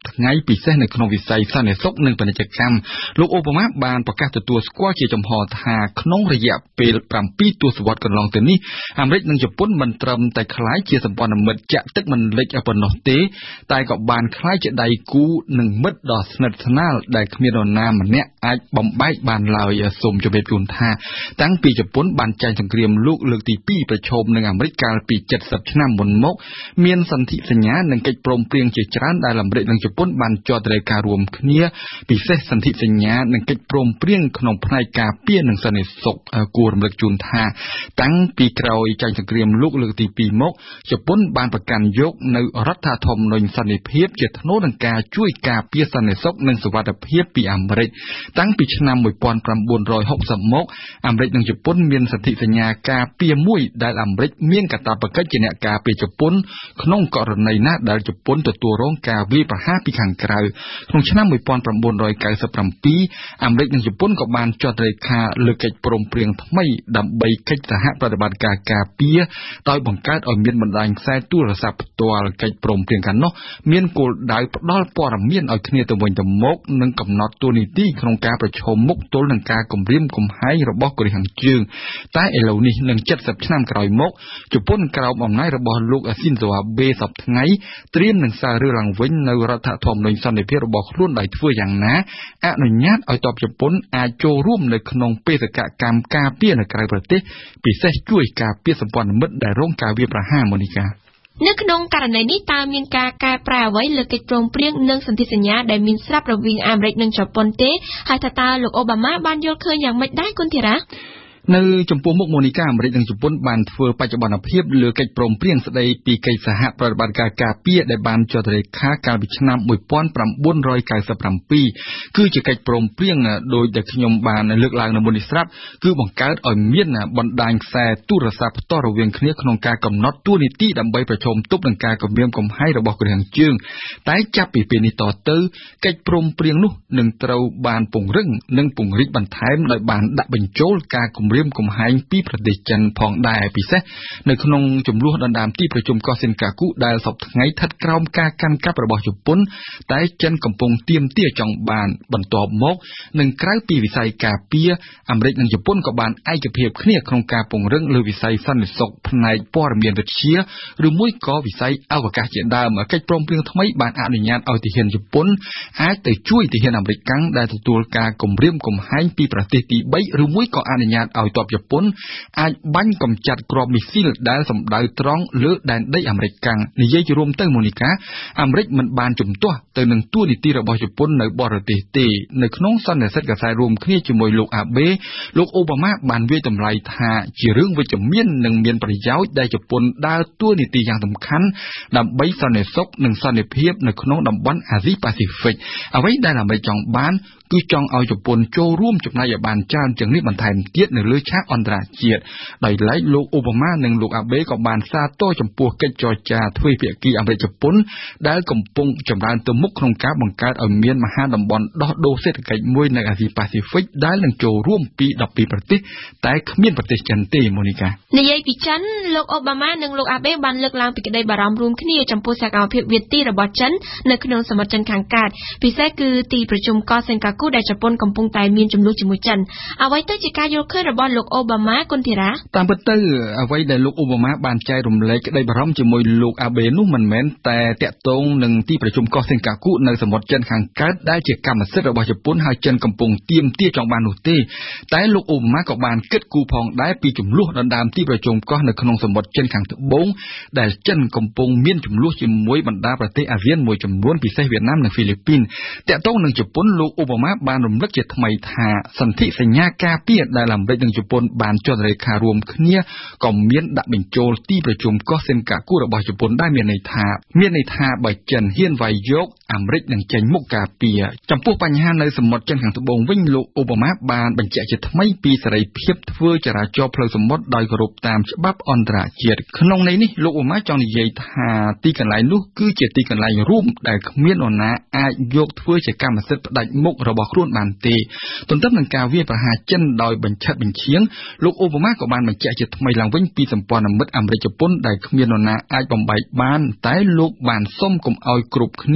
ពិសេសនៅក្នុងវិស័យសន្តិសុខនិងពាណិជ្ជកម្មលោកអូបាម៉ាបានប្រកាសទទួលស្គាល់ជាចំហថាក្នុងរយៈពេល7ទសវត្សរ៍កន្លងទៅនេះអាមេរិកនិងជប៉ុនមិនត្រឹមតែក្លាយជាសម្ព័ន្ធមិត្តចាក់ទឹកមិនលិចប៉ុណ្ណោះទេតែក៏បានក្លាយជាដៃគូនិងមិត្តដ៏ស្និទ្ធស្នាលដែលគ្មាននរណាម្នាក់អាចបំបែកបានឡើយសូមជម្រាបជូនថាតាំងពីជប៉ុនបានចាញ់សង្គ្រាមលោកលើកទីពីរប្រឈមនឹងអាមេរិកកាលពី70ឆ្នាំមុនមកមានសន្ធិសញ្ញានិងកិច្ចព្រមព្រៀងជាច្រើនដែលអាមេរិកនិងជប៉ុនបានចុះទៅលើការរួមគ្នាពិសេសសន្ធិសញ្ញានិងកិច្ចព្រមព្រៀងក្នុងផ្នែកការពារនិងសន្តិសុខគួររំលឹកជូនថាតាំងពីក្រោយចាញ់សង្គ្រាមលោកលើកទីពីរមកជប៉ុនបានប្រកាន់យកនៅរដ្ឋធម្មនុញ្ញសន្តិភាពជាថ្នូរនឹងការជួយការពារសន្តិសុខនិងសុវត្ថិភាពពីអាមេរិកតាំងពីឆ្នាំmột nghìn chín trăm sáu mươiមកអាមេរិកនិងជប៉ុនមានសន្ធិសញ្ញាការពារមួយដែលអាមេរិកមានកាតព្វកិច្ចជាអ្នកការពារជប៉ុនក្នុងករណីណាដែលជប៉ុនទទួលរងការវាយប្រហារពីខាងក្រៅក្នុងឆ្នាំmột nghìn chín trăm chín mươi bảyអាមេរិកនិងជប៉ុនក៏បានចុះហត្ថលេខាលើកិច្ចព្រមព្រៀងថ្មីដើម្បីកិច្ចសហប្រតិបត្តិការការពារដោយបង្កើតឲ្យមានបណ្ដាញខ្សែទូរស័ព្ទផ្ទាល់កិច្ចព្រមព្រៀងកាលនោះមានគោលដៅផ្ដល់ព័ត៌មានឲ្យគ្នាទៅវិញទៅមកនិងកំណត់តួនាទីក្នុងការប្រឈមមុខទល់នឹងការគំរាមកំហែងរបស់កូរ៉េខាងជើងតែឥឡូវនេះនឹង70ឆ្នាំក្រោយមកជប៉ុនក្រោមអំណាចរបស់លោកស៊ីនហ្សូអាបេសប្តាហ៍ថ្ងៃត្រៀមនឹងសាររើឡើងវិញនៅរដ្ឋធម្មនុញ្ញសន្តិភាពរបស់ខ្លួនដោយធ្វើយ៉ាងណាអនុញ្ញាតឲ្យទ័ពជប៉ុនអាចចូលរួមនៅក្នុងបេសកកម្មការពារនៅក្រៅប្រទេសពិសេសជួយការពារសម្ព័ន្ធមិត្តដែលរងការវាយប្រហារមូនីកានៅក្នុងករណីនេះតើមានការកែប្រែអ្វីលើកិច្ចព្រមព្រៀងនិងសន្ធិសញ្ញាដែលមានស្រាប់រវាងអាមេរិកនិងជប៉ុនទេហើយថាតើលោកអូបាម៉ាបានយល់ឃើញយ៉ាងម៉េចដែរគុនធីរ៉ានៅចំពោះមុខមូនីកាអាមេរិកនិងជប៉ុនបានធ្វើបច្ចុប្បន្នភាពលើកិច្ចព្រមព្រៀងស្តីពីកិច្ចសហប្រតិបត្តិការការពារដែលបានចុះហត្ថលេខាកាលពីឆ្នាំmột nghìn chín trăm chín mươi bảyគឺជាកិច្ចព្រមព្រៀងដោយដែលខ្ញុំបានលើកឡើងនៅមុននេះស្រាប់គឺបង្កើតឲ្យមានបណ្ដាញខ្សែទូរស័ព្ទផ្ទាល់រវាងគ្នាក្នុងការកំណត់តួនាទីដើម្បីប្រឈមទប់នឹងការគំរាមកំហែងរបស់កូរ៉េខាងជើងតែចាប់ពីពេលនេះតទៅកិច្ចព្រមព្រៀងនោះនឹងត្រូវបានពង្រឹងនិងពង្រីកបន្ថែមដោយបានដាក់បញ្ចូលការគម្រាមកំហែងពីប្រទេសចិនផងដែរពិសេសនៅក្នុងចំនួនដណ្ដើមទីប្រជុំកោះសិនកាគូដែលសប្តាហ៍ថ្ងៃស្ថិតក្រោមការកាន់កាប់របស់ជប៉ុនតែចិនកំពុងទាមទារចង់បានបន្ទាប់មកនឹងក្រៅពីវិស័យការពារអាមេរិកនិងជប៉ុនក៏បានឯកភាពគ្នាក្នុងការពង្រឹងលើវិស័យសន្តិសុខផ្នែកព័ត៌មានវិទ្យាឬមួយក៏វិស័យអវកាសជាដើមកិច្ចព្រមព្រៀងថ្មីបានអនុញ្ញាតឲ្យទាហានជប៉ុនអាចទៅជួយទាហានអាមេរិកកាំងដែលទទួលការគំរាមកំហែងពីប្រទេសទី3ឬមួយក៏អនុញ្ញាតឲ្យទ័ពជប៉ុនអាចបាញ់កម្ចាត់គ្រាប់មីស៊ីលដែលសម្ដៅត្រង់លើដែនដីអាមេរិកកាំងនិយាយជារួមទៅមូនីកាអាមេរិកមិនបានជំទាស់ទៅនឹងទួនាទីរបស់ជប៉ុននៅបរទេសទេនៅក្នុងសន្និសីទកសែតរួមគ្នាជាមួយលោកអាបេលោកអូបាម៉ាបានវាយតម្លៃថាជារឿងវិជ្ជមាននិងមានប្រយោជន៍ដែលជប៉ុនដើរតួនាទីយ៉ាងសំខាន់ដើម្បីសន្តិសុខនិងសន្តិភាពនៅក្នុងតំបន់អាស៊ីប៉ាស៊ីហ្វិកអ្វីដែលអាមេរិកចង់បានគឺចង់ឲ្យជប៉ុនចូលរួមចំណែកឲ្យបានច្រើនជាងនេះបន្ថែមទៀតនៅលើឆាកអន្តរជាតិដោយឡែកលោកអូបាម៉ានិងលោកអាបេក៏បានសាទរចំពោះកិច្ចចរចាទ្វេភាគីអាមេរិកជប៉ុនដែលកំពុងចម្រើនទៅមុខក្នុងការបង្កើតឲ្យមានមហាតំបន់ដោះដូរសេដ្ឋកិច្ចមួយនៅអាស៊ីប៉ាស៊ីហ្វិកដែលនឹងចូលរួមពី12ប្រទេសតែគ្មានប្រទេសចិនទេមូនីកានិយាយពីចិនលោកអូបាម៉ានិងលោកអាបេបានលើកឡើងពីក្តីបារម្ភរួមគ្នាចំពោះសកម្មភាពវាទីរបស់ចិននៅក្នុងសមុទ្រចិនខាងកើតពិសេសគឺទីប្រជុំកោះសេនកាគូដែលជប៉ុនកំពុងតែមានចំនួនជាមួយចិនអ្វីទៅជាការយល់ឃើញរបស់លោកអូបាម៉ាគុនធីរ៉ាតាមពិតទៅអ្វីដែលលោកអូបាម៉ាបានចែករំលែកក្តីបារម្ភជាមួយលោកអាបេនោះមិនមែនតែតាក់ទងនឹងទីប្រជុំកោះសេនកាគូនៅសមុទ្រចិនខាងកើតដែលជាកម្មសិទ្ធិរបស់ជប៉ុនហើយចិនកំពុងទាមទារចង់បាននោះទេតែលោកអូបាម៉ាក៏បានគិតគូរផងដែរពីចំនួនដណ្ដើមទីប្រជុំកោះនៅក្នុងសមុទ្រចិនខាងត្បូងដែលចិនកំពុងមានចំនួនជាមួយបណ្ដាប្រទេសអាស៊ានមួយចំនួនពិសេសវៀតណាមនិងហ្វីលីពីនតាក់ទងនឹងជប៉ុនលោកអូបាម៉ាបានរំលឹកជាថ្មីថាសន្ធិសញ្ញាការពារដែលអាមេរិកនិងជប៉ុនបានចុះហត្ថលេខារួមគ្នាក៏មានដាក់បញ្ចូលទីប្រជុំកោះសេនកាគូរបស់ជប៉ុនដែរមានន័យថាមានន័យថាបើចិនហ៊ានវាយយកអាមេរិកនឹងចេញមុខការពារចំពោះបញ្ហានៅសមុទ្រចិនខាងត្បូងវិញលោកអូបាម៉ាបានបញ្ជាក់ជាថ្មីពីសេរីភាពធ្វើចរាចរណ៍ផ្លូវសមុទ្រដោយគោរពតាមច្បាប់អន្តរជាតិក្នុងន័យនេះលោកអូបាម៉ាចង់និយាយថាទីកន្លែងនោះគឺជាទីកន្លែងរួមដែលគ្មាននរណាអាចយកធ្វើជាកម្មសិទ្ធិផ្ដាច់មុខរបស់ខ្លួនបានទេទន្ទឹមនឹងការវាយប្រហារចិនដោយបញ្ឆិតបញ្ឈៀងលោកអូបាម៉ាក៏បានបញ្ជាក់ជាថ្មីឡើងវិញពីសម្ព័ន្ធមិត្តអាមេរិកជប៉ុនដែលគ្មាននរណាអាចបំបែកបានតែលោកបានសុំកុំឲ្យគ្រប់គ្នា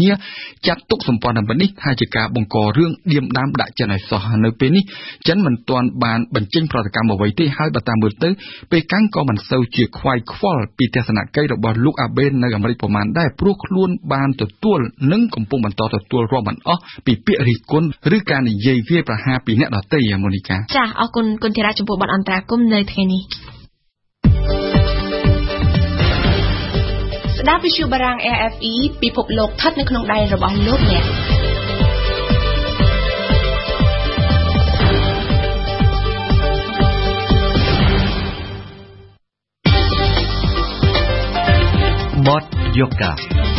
ចាត់ទុកសម្ព័ន្ធមិត្តនេះថាជាការបង្ករឿងឌៀមដាមដាក់ចិនឲ្យសោះនៅពេលនេះចិនមិនទាន់បានបញ្ចេញប្រតិកម្មអ្វីទេហើយបើតាមមើលទៅពេលកាំងក៏មិនសូវជាខ្វាយខ្វល់ពីទស្សនកិច្ចរបស់លោកអាបេនៅអាមេរិកប្រមាណដែរព្រោះខ្លួនបានទទួលនិងកំពុងបន្តទទួលរាប់មិនអស់ពីពាក្យរិះគន់ឬការនិយាយវាយប្រហារពីអ្នកដទៃមូនីកាចាអរគុណគុណធីរ៉ាចំពោះបទអន្តរាគមន៍នៅថ្ងៃនេះស្ដាប់វិទ្យុបារាំង A F E ពិភពលោកស្ថិតនៅក្នុងដៃរបស់លោកអ្នកបទយូកា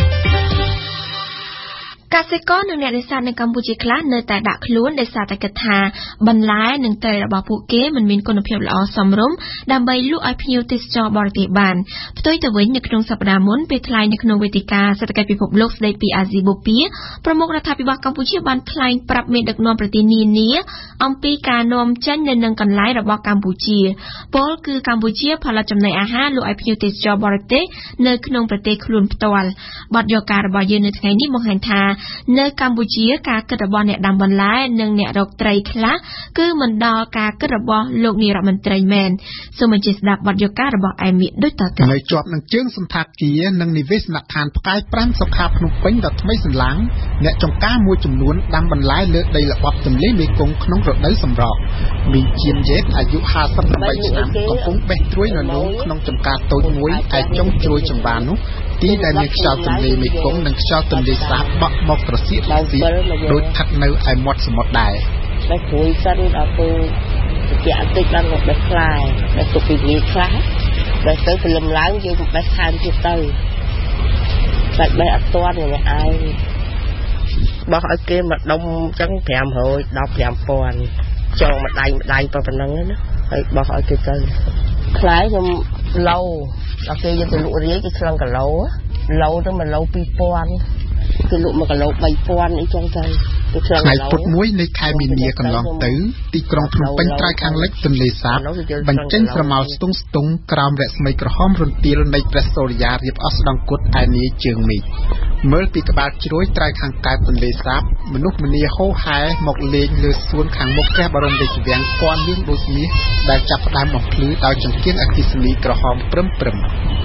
កសិករនិងអ្នកនេសាទនៅកម្ពុជាខ្លះនៅតែដាក់ខ្លួនដោយសារតែគិតថាបន្លែនិងត្រីរបស់ពួកគេមិនមានគុណភាពល្អសមរម្យដើម្បីលក់ឲ្យភ្ញៀវទេសចរបរទេសបានផ្ទុយទៅវិញនៅក្នុងសប្តាហ៍មុនពេលថ្លែងនៅក្នុងវេទិកាសេដ្ឋកិច្ចពិភពលោកស្ដីពីអាស៊ីបូព៌ាប្រមុខរដ្ឋាភិបាលកម្ពុជាបានថ្លែងប្រាប់មេដឹកនាំប្រទេសនានាអំពីការនាំចេញនៅនឹងកន្លែងរបស់កម្ពុជាពលគឺកម្ពុជាផលិតចំណីអាហារលក់ឲ្យភ្ញៀវទេសចរបរទេសនៅក្នុងប្រទេសខ្លួនផ្ទាល់បទយការបស់យើងនៅថ្ងៃនេះបង្ហាញថានៅកម្ពុជាការគិតរបស់អ្នកដាំបន្លែនិងអ្នករកត្រីខ្លះគឺមិនដល់ការគិតរបស់លោកនាយរដ្ឋមន្ត្រីមែនសូមអញ្ជើញស្ដាប់បទយការបស់អែមមីដូចតទៅនៅជាប់នឹងជើងសន្តាគារនិងនិវេសនដ្ឋានផ្កាយប្រាំសុខាភ្នំពេញដ៏ថ្មីសន្លាងអ្នកចំការមួយចំនួនដាំបន្លែលើដីល្បាប់ទន្លេមេគង្គក្នុងរដូវសម្រក់មីងជាមយេតអាយុห้าสิบแปดឆ្នាំកំពុងបេះត្រួយនៅនោះក្នុងចំការតូចមួយឯចុងជ្រោយចង្វារនោះទីដែលមានខ្យល់ទន្លេមេគង្គនិងខ្យល់ទន្លេសាបបក់មកត្រសៀកត្រសៀកដូចស្ថិតនៅឯមាត់សមុទ្រដែរបេះត្រួយសិនដល់ពូជាអតិចបានមកបេះខ្លាយបេះទុកពីវាខ្លះបេះទៅព្រលឹមឡើងយើងបេះខានទៀតទៅតែបេះអត់ទាន់នេះឯងបោះឲ្យគេមកដុំចឹងfive hundredដល់five thousandចងម្ដាយម្ដាយប៉ុណ្ណឹងណាហើយបោះឲ្យគេទៅខ្លាយខ្ញុំឡូដល់គេយកទៅលក់រាយគេខ្លងគីឡូឡូទៅមួយឡូtwo thousandគេលក់មួយគីឡូthree thousandអីចឹងទៅថ្ងៃពុធមួយនៃខែមីនាកន្លងទៅទីក្រុងភ្នំពេញត្រើយខាងលិចទន្លេសាបបញ្ចេញស្រមោលស្ទង់ស្ទង់ក្រោមរស្មីក្រហមរន្ទាលនៃព្រះសូរិយារៀបអស្ដង្គត់ឯនាជើងមេឃមើលពីក្បាលជ្រោយត្រើយខាងកើតទន្លេសាបមនុស្សម្នាហូហែមកលេងលើសួនខាងមុខព្រះបរមរាជវាំងពណ៌លឿងដូចមាសដែលចាប់ផ្ដើមបំភ្លឺដោយចង្កៀងអគ្គិសនីក្រហមព្រឹមព្រឹម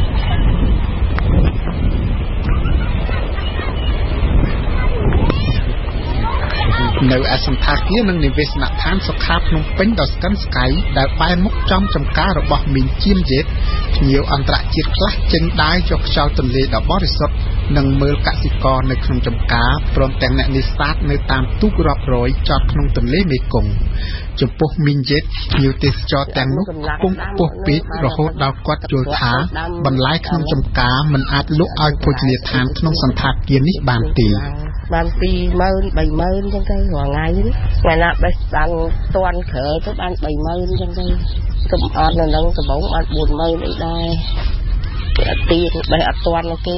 នៅឯសន្តាគារនិងនិវេសនដ្ឋានសុខាភ្នំពេញដ៏ស្កិនស្កៃដែលបែរមុខចំចំការរបស់មីងជាមយេតភ្ញៀវអន្តរជាតិខ្លះចេញដើរយកខ្យល់ទន្លេដ៏បរិសុទ្ធនិងមើលកសិករនៅក្នុងចំការព្រមទាំងអ្នកនេសាទនៅតាមទូករាប់រយចតក្នុងទន្លេមេគង្គចំពោះមីងយេតភ្ញៀវទេសចរទាំងនោះគង់ខ្ពស់ពេករហូតដល់គាត់យល់ថាបន្លែក្នុងចំការមិនអាចលក់ឲ្យភោជនីយដ្ឋានក្នុងសន្តាគារនេះបានទេបានtwoម៉ឺនthreeម៉ឺនចឹងទៅរាល់ថ្ងៃនេះថ្ងៃណាបេះបានតាន់ក្រើទៅបានthreeម៉ឺនចឹងទៅកំអត់នៅនឹងដំបងបានfourម៉ឺនអីដែរគេអត់ទីបេះអត់តាន់គេ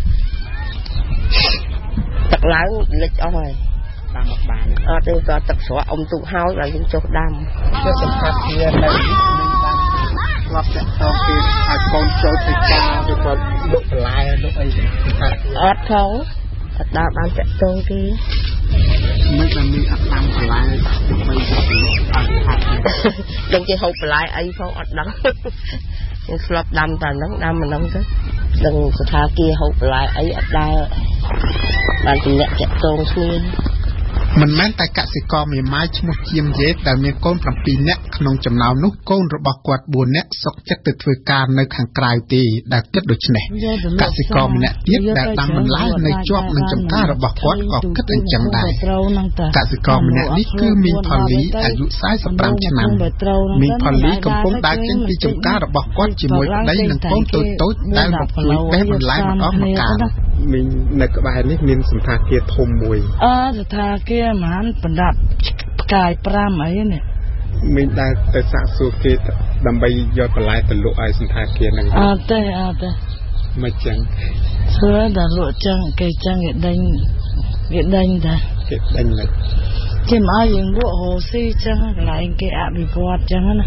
ទឹកឡើងលិចអស់ហើយដាំអត់បានអត់ទេក៏ទឹកស្រក់អុំទូកហើយហើយយើងចុះដាំចុះសំខាន់គ្នានៅនេះមិនបានស្លាប់តែតគេឲ្យកូនចូលទៅការវាគាត់លក់បន្លែលក់អីអត់ផងអត់ដល់បានតាក់ទងទេមិនតែមានអត់ដាំបន្លែដើម្បីទៅអត់ខាត់ដឹងគេហូបបន្លែអីផងអត់ដឹងយើងស្លាប់ដាំតែហ្នឹងដាំមិនហ្នឹងទៅដឹងស្ថាគារហូបបន្លែអីអត់ដែរបានជំនះតាក់ទងគ្នាមិនមែនតែកសិករមេម៉ាយឈ្មោះជាមយេតដែលមានកូនsevenនាក់ក្នុងចំណោមនោះកូនរបស់គាត់fourនាក់សុខចិត្តទៅធ្វើការនៅខាងក្រៅទេដែលគិតដូច្នេះកសិករម្នាក់ទៀតដែលដាំបន្លែនៅជាប់នឹងចំការរបស់គាត់ក៏គិតអញ្ចឹងដែរកសិករម្នាក់នេះគឺមីងផលីអាយុforty-fiveឆ្នាំមីងផលីកំពុងដើរចេញពីចំការរបស់គាត់ជាមួយប្តីនិងកូនតូចៗដែលមកជួយបេះបន្លែម្ដងម្កាលមីងនៅក្បែរនេះមានសន្តាគារធំមួយអឺសន្តាគារមហានប្រដាប់ផ្កាយfiveអីនេះមីងដែរទៅសាកសួរគេដើម្បីយកបន្លែទៅលក់ឲ្យសន្តាគារហ្នឹងអត់ទេអត់ទេមិនចឹងសួរដល់លក់ចឹងគេចឹងគេដេញគេដេញតាគេដេញមិនគេមកយើងលក់ហូស៊ីចឹងកន្លែងគេអភិវឌ្ឍចឹងណា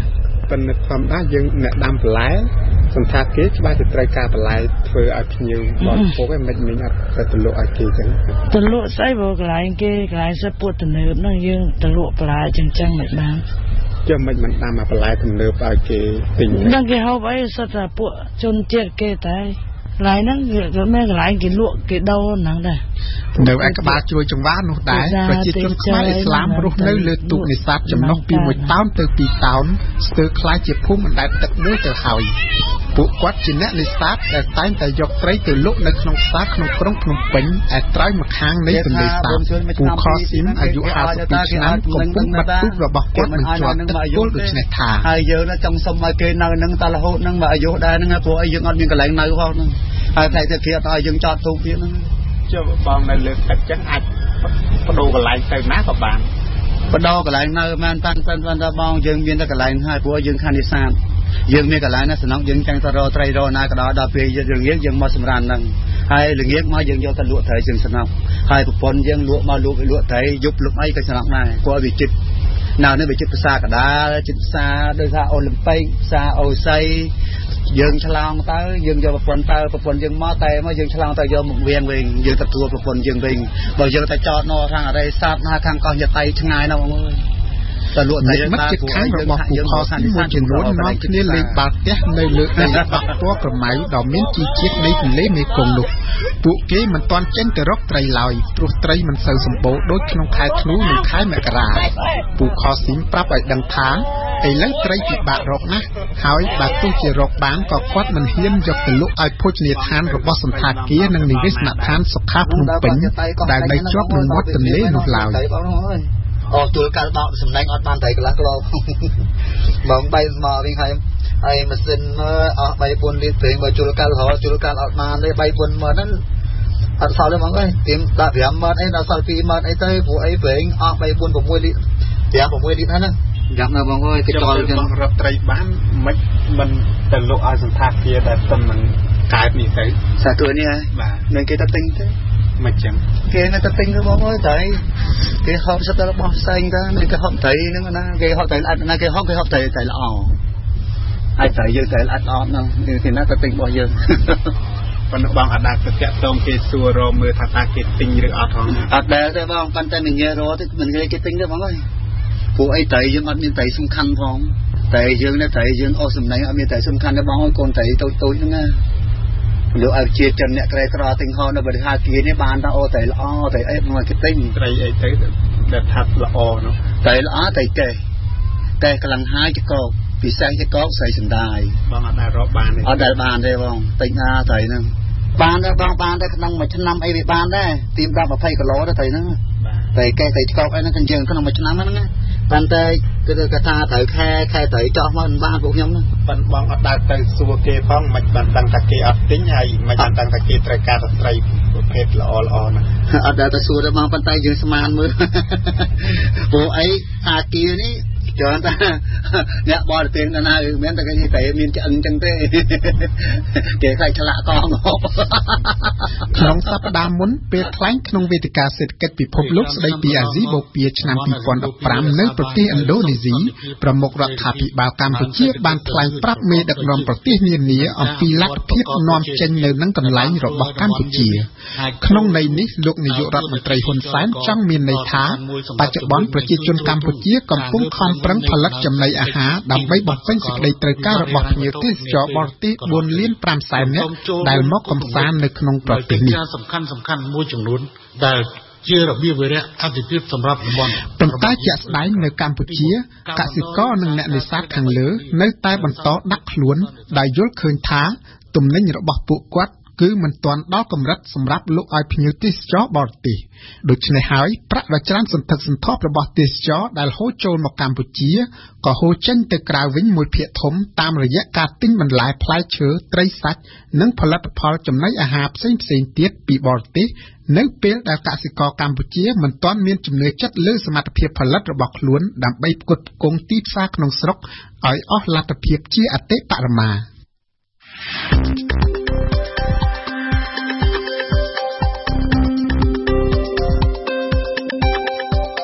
ប៉ុន្តែធម្មតាយើងអ្នកដាំបន្លែសន្តាគារច្បាស់ទៅត្រូវការបន្លែធ្វើឲ្យភ្ញៀវបរិភោគឯងមិនមិនអត់ទៅលក់ឲ្យគេចឹងទៅលក់ស្អីបើកន្លែងគេកន្លែងសិតពួតទំនើបហ្នឹងយើងទៅលក់បន្លែចឹងចឹងមិនបានចាំមិនមិនដាំឲ្យបន្លែទំនើបឲ្យគេទិញហ្នឹងគេហូបអីសិតតែពួកជនជាតិគេតែកន្លែងហ្នឹងវាមានកន្លែងគេលក់គេដូរហ្នឹងដែរនៅឯក្បាលជ្រោយចង្វានោះដែរប្រជាជនខ្មែរឥស្លាមរស់នៅលើទូកនេសាទចំណុះពីមួយតោនទៅពីរតោនស្ទើរខ្លាចជាភូមិអណ្ដែតទឹកមួយទៅហើយពួកគាត់ជាអ្នកនេសាទដែលតែងតែយកត្រីទៅលក់នៅក្នុងផ្សារក្នុងក្រុងភ្នំពេញឯត្រើយម្ខាងនៃទន្លេសាបពូខស៊ីមអាយុห้าสิบពីរឆ្នាំកំពុងបាត់ទូករបស់គាត់នឹងជាប់ទឹកគោលដូច្នេះថាហើយយើងចង់សុំឲ្យគេនៅនឹងតរហូតនឹងមកអាយុដែរហ្នឹងព្រោះអីយើងអត់មានកន្លែងនៅផងហ្នឹងហើយតែទៅគេអត់ឲ្យយើងចតទូកទៀតហ្នឹងចុះបងនៅលើទឹកចឹងអាចបដូរកន្លែងទៅណាក៏បានបដូរកន្លែងនៅមែនប៉ាន់ប៉ាន់ប៉ាន់ដល់បងយើងមានតែកន្លែងហើយព្រោះយើងខាងនេសាទយើងមានកន្លែងណាសំណងយើងចាំងទៅរកត្រីរកណាក៏ដល់ដល់ពេលយើងល្ងាចយើងមកសម្រានហ្នឹងហើយល្ងាចមកយើងយកទៅលក់ត្រីយើងសំណងហើយប្រពន្ធយើងលក់មកលក់លក់ត្រីយប់លប់អីក៏សំណងដែរព្រោះវាចិត្តនៅនេះវាចិត្តភាសាកដាលចិត្តភាសាដោយថាអូឡ িম্প ិកភាសាអូស័យយើងឆ្លងទៅយើងយកប្រពន្ធទៅប្រពន្ធយើងមកតែមកយើងឆ្លងទៅយកមកវៀងវិញយើងទទួលប្រពន្ធយើងវិញបើយើងទៅចតនៅខាងអរិយស័ព្ទណាខាងកោះយតៃឆ្ងាយណាបងអើយតលក់តែយើងបានពួកយើងរបស់ពួកខសានិសាចំនួននាំគ្នាលេងបាល់ទះនៅលើដីបាក់ពណ៌ក្រមៅដ៏មានជីជាតិនៃទន្លេមេគង្គនោះពួកគេមិនទាន់ចេញទៅរកត្រីឡើយព្រោះត្រីមិនសូវសម្បូរដូចក្នុងខែធ្នូនិងខែមករាពួកខស៊ីមប្រាប់ឲ្យដឹងថាឥឡូវត្រីពិបាករកណាស់ហើយបើទោះជារកបានក៏គាត់មិនហ៊ានយកទៅលក់ឲ្យភោជនីយដ្ឋានរបស់សន្តាគារនិងនិវេសនដ្ឋានសុខាភ្នំពេញដែលនៅជាប់នឹងមាត់ទន្លេនោះឡើយអស់ទួលកាលបោកសំណាញ់អត់បានត្រីកន្លះគីឡូបងបីមកវិញហើយហើយម៉ាស៊ីនមើលអស់បីបួនលីត្រប្រេងបើជុលកាលរហជុលកាលអត់បានទេបីបួនម៉ឺនហ្នឹងអត់សល់ទេបងអើយទៀមដាក់ប្រាំម៉ឺនអីដល់សល់ពីរម៉ឺនអីទៅព្រោះអីប្រេងអស់បីបួន៦លីត្រប្រាំ៦លីត្រហ្នឹងយ៉ាប់នៅបងអើយគេចោលចឹងរត់ត្រីបានមិនមិនទៅលក់ឲ្យសន្តាគារដែលតែមិនកើតនេះទៅសាទួយនេះហ៎បាទនឹងគេទៅទិញទៅមិនចឹងគេនៅតែទិញទៅបងអើយត្រីគេហូបសិតតែរបស់ផ្សេងទៅនេះគេហូបត្រីហ្នឹងណាគេហូបត្រីល្អណាគេហូបគេហូបត្រីត្រីល្អហើយត្រីយើងត្រីល្អល្អហ្នឹងគេណាទៅទិញរបស់យើងប៉ុន្តែបងអត់ដាក់ទៅតាក់តងគេសួររកមើលថាតើគេទិញឬអត់ផងអត់ដែរទេបងប៉ុន្តែនឹងងាយរកទេមិនងាយគេទិញទេបងអើយពួកអីត្រីយើងអត់មានត្រីសំខាន់ផងត្រីយើងនេះត្រីយើងអស់សំណែងអត់មានត្រីសំខាន់ទេបងអើយកូនត្រីតូចតូចហ្នឹងណាលោកឲ្យជាជនអ្នកក្រីក្រទិញហោនៅបរិហាគារនេះបានថាអូត្រីល្អត្រីអីមកគេទិញត្រីអីទៅដែលថាល្អនោះត្រីល្អត្រីកេះតែកលាំងហាយចកោពិសេសចកោស្រីសណ្ដាយបងអត់ដែលរកបានទេអត់ដែលបានទេបងទិញណាត្រីហ្នឹងបានដែរបងបានដែរក្នុងមួយឆ្នាំអីវាបានដែរទីម្ដងยี่สิบគីឡូទៅត្រីហ្នឹងត្រីកេះត្រីចកោអីហ្នឹងយើងក្នុងមួយឆ្នាំហ្នឹងណាប៉ុន្តែគឺគេថាត្រូវខែខែត្រីចោះមកមិនបានពួកខ្ញុំហ្នឹងប៉ុន្តែបងអត់ដើរទៅសួរគេផងមិនបានដឹងថាគេអត់ទិញហើយមិនបានដឹងថាគេត្រូវការត្រីប្រភេទល្អល្អណាអត់ដើរទៅសួរទេបងប៉ុន្តែយើងស្មានមើលព្រោះអីអាគារនេះច្រើនតាអ្នកបរទេសណាស់មិនមែនតែគេតែមានឆ្អឹងចឹងទេគេខ្លាចឆ្លាក់កងក្នុងសប្តាហ៍មុនពេលថ្លែងក្នុងវេទិកាសេដ្ឋកិច្ចពិភពលោកស្ដីពីអាស៊ីបូព៌ាឆ្នាំยี่สิบสิบห้าនៅប្រទេសឥណ្ឌូនេស៊ីប្រមុខរដ្ឋាភិបាលកម្ពុជាបានថ្លែងប្រាប់មេដឹកនាំប្រទេសនានាអំពីលទ្ធភាពនាំចេញនៅនឹងកន្លែងរបស់កម្ពុជាក្នុងន័យនេះលោកនាយករដ្ឋមន្ត្រីហ៊ុនសែនចង់មានន័យថាបច្ចុប្បន្នប្រជាជនកម្ពុជាកំពុងខំប្រឹងផលិតចំណីអាហារដើម្បីបំពេញសេចក្តីត្រូវការរបស់ភ្ញៀវទេសចរបរទេសបួនលានប្រាំសែននាក់ដែលមកកម្សាន្តនៅក្នុងប្រទេសនេះសំខាន់សំខាន់មួយចំនួនដែលជារបៀបវិរៈអតិភិបសម្រាប់តំបន់ប៉ុន្តែជាក់ស្ដែងនៅកម្ពុជាកសិករនិងអ្នកនេសាទខាងលើនៅតែបន្តដាក់ខ្លួនដែលយល់ឃើញថាទំនិញរបស់ពួកគាត់គឺមិនទាន់ដល់កម្រិតសម្រាប់លក់ឲ្យភ្ញៀវទេសចរបរទេសដូច្នេះហើយប្រាក់ដ៏ច្រើនសន្ធឹកសន្ធាប់របស់ទេសចរដែលហូរចូលមកកម្ពុជាក៏ហូរចេញទៅក្រៅវិញមួយភាគធំតាមរយៈការទិញបន្លែផ្លែឈើត្រីសាច់និងផលិតផលចំណីអាហារផ្សេងៗទៀតពីបរទេសនៅពេលដែលកសិករកម្ពុជាមិនទាន់មានជំនឿចិត្តលើសមត្ថភាពផលិតរបស់ខ្លួនដើម្បីផ្គត់ផ្គង់ទីផ្សារក្នុងស្រុកឲ្យអស់លទ្ធភាពជាអតិបរមា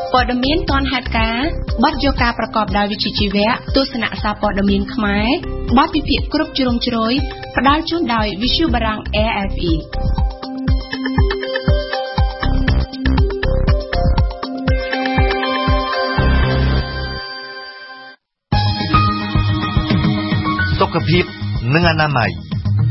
ព័ត៌មានទាន់ហេតុការណ៍បទយកការប្រកបដោយវិជ្ជាជីវៈទស្សនៈសារព័ត៌មានខ្មែរបទពិភាក្សាគ្រប់ជ្រុងជ្រោយផ្ដល់ជូនដោយ Visu Barang เอ เอฟ อีសុខភាពនិងអនាម័យ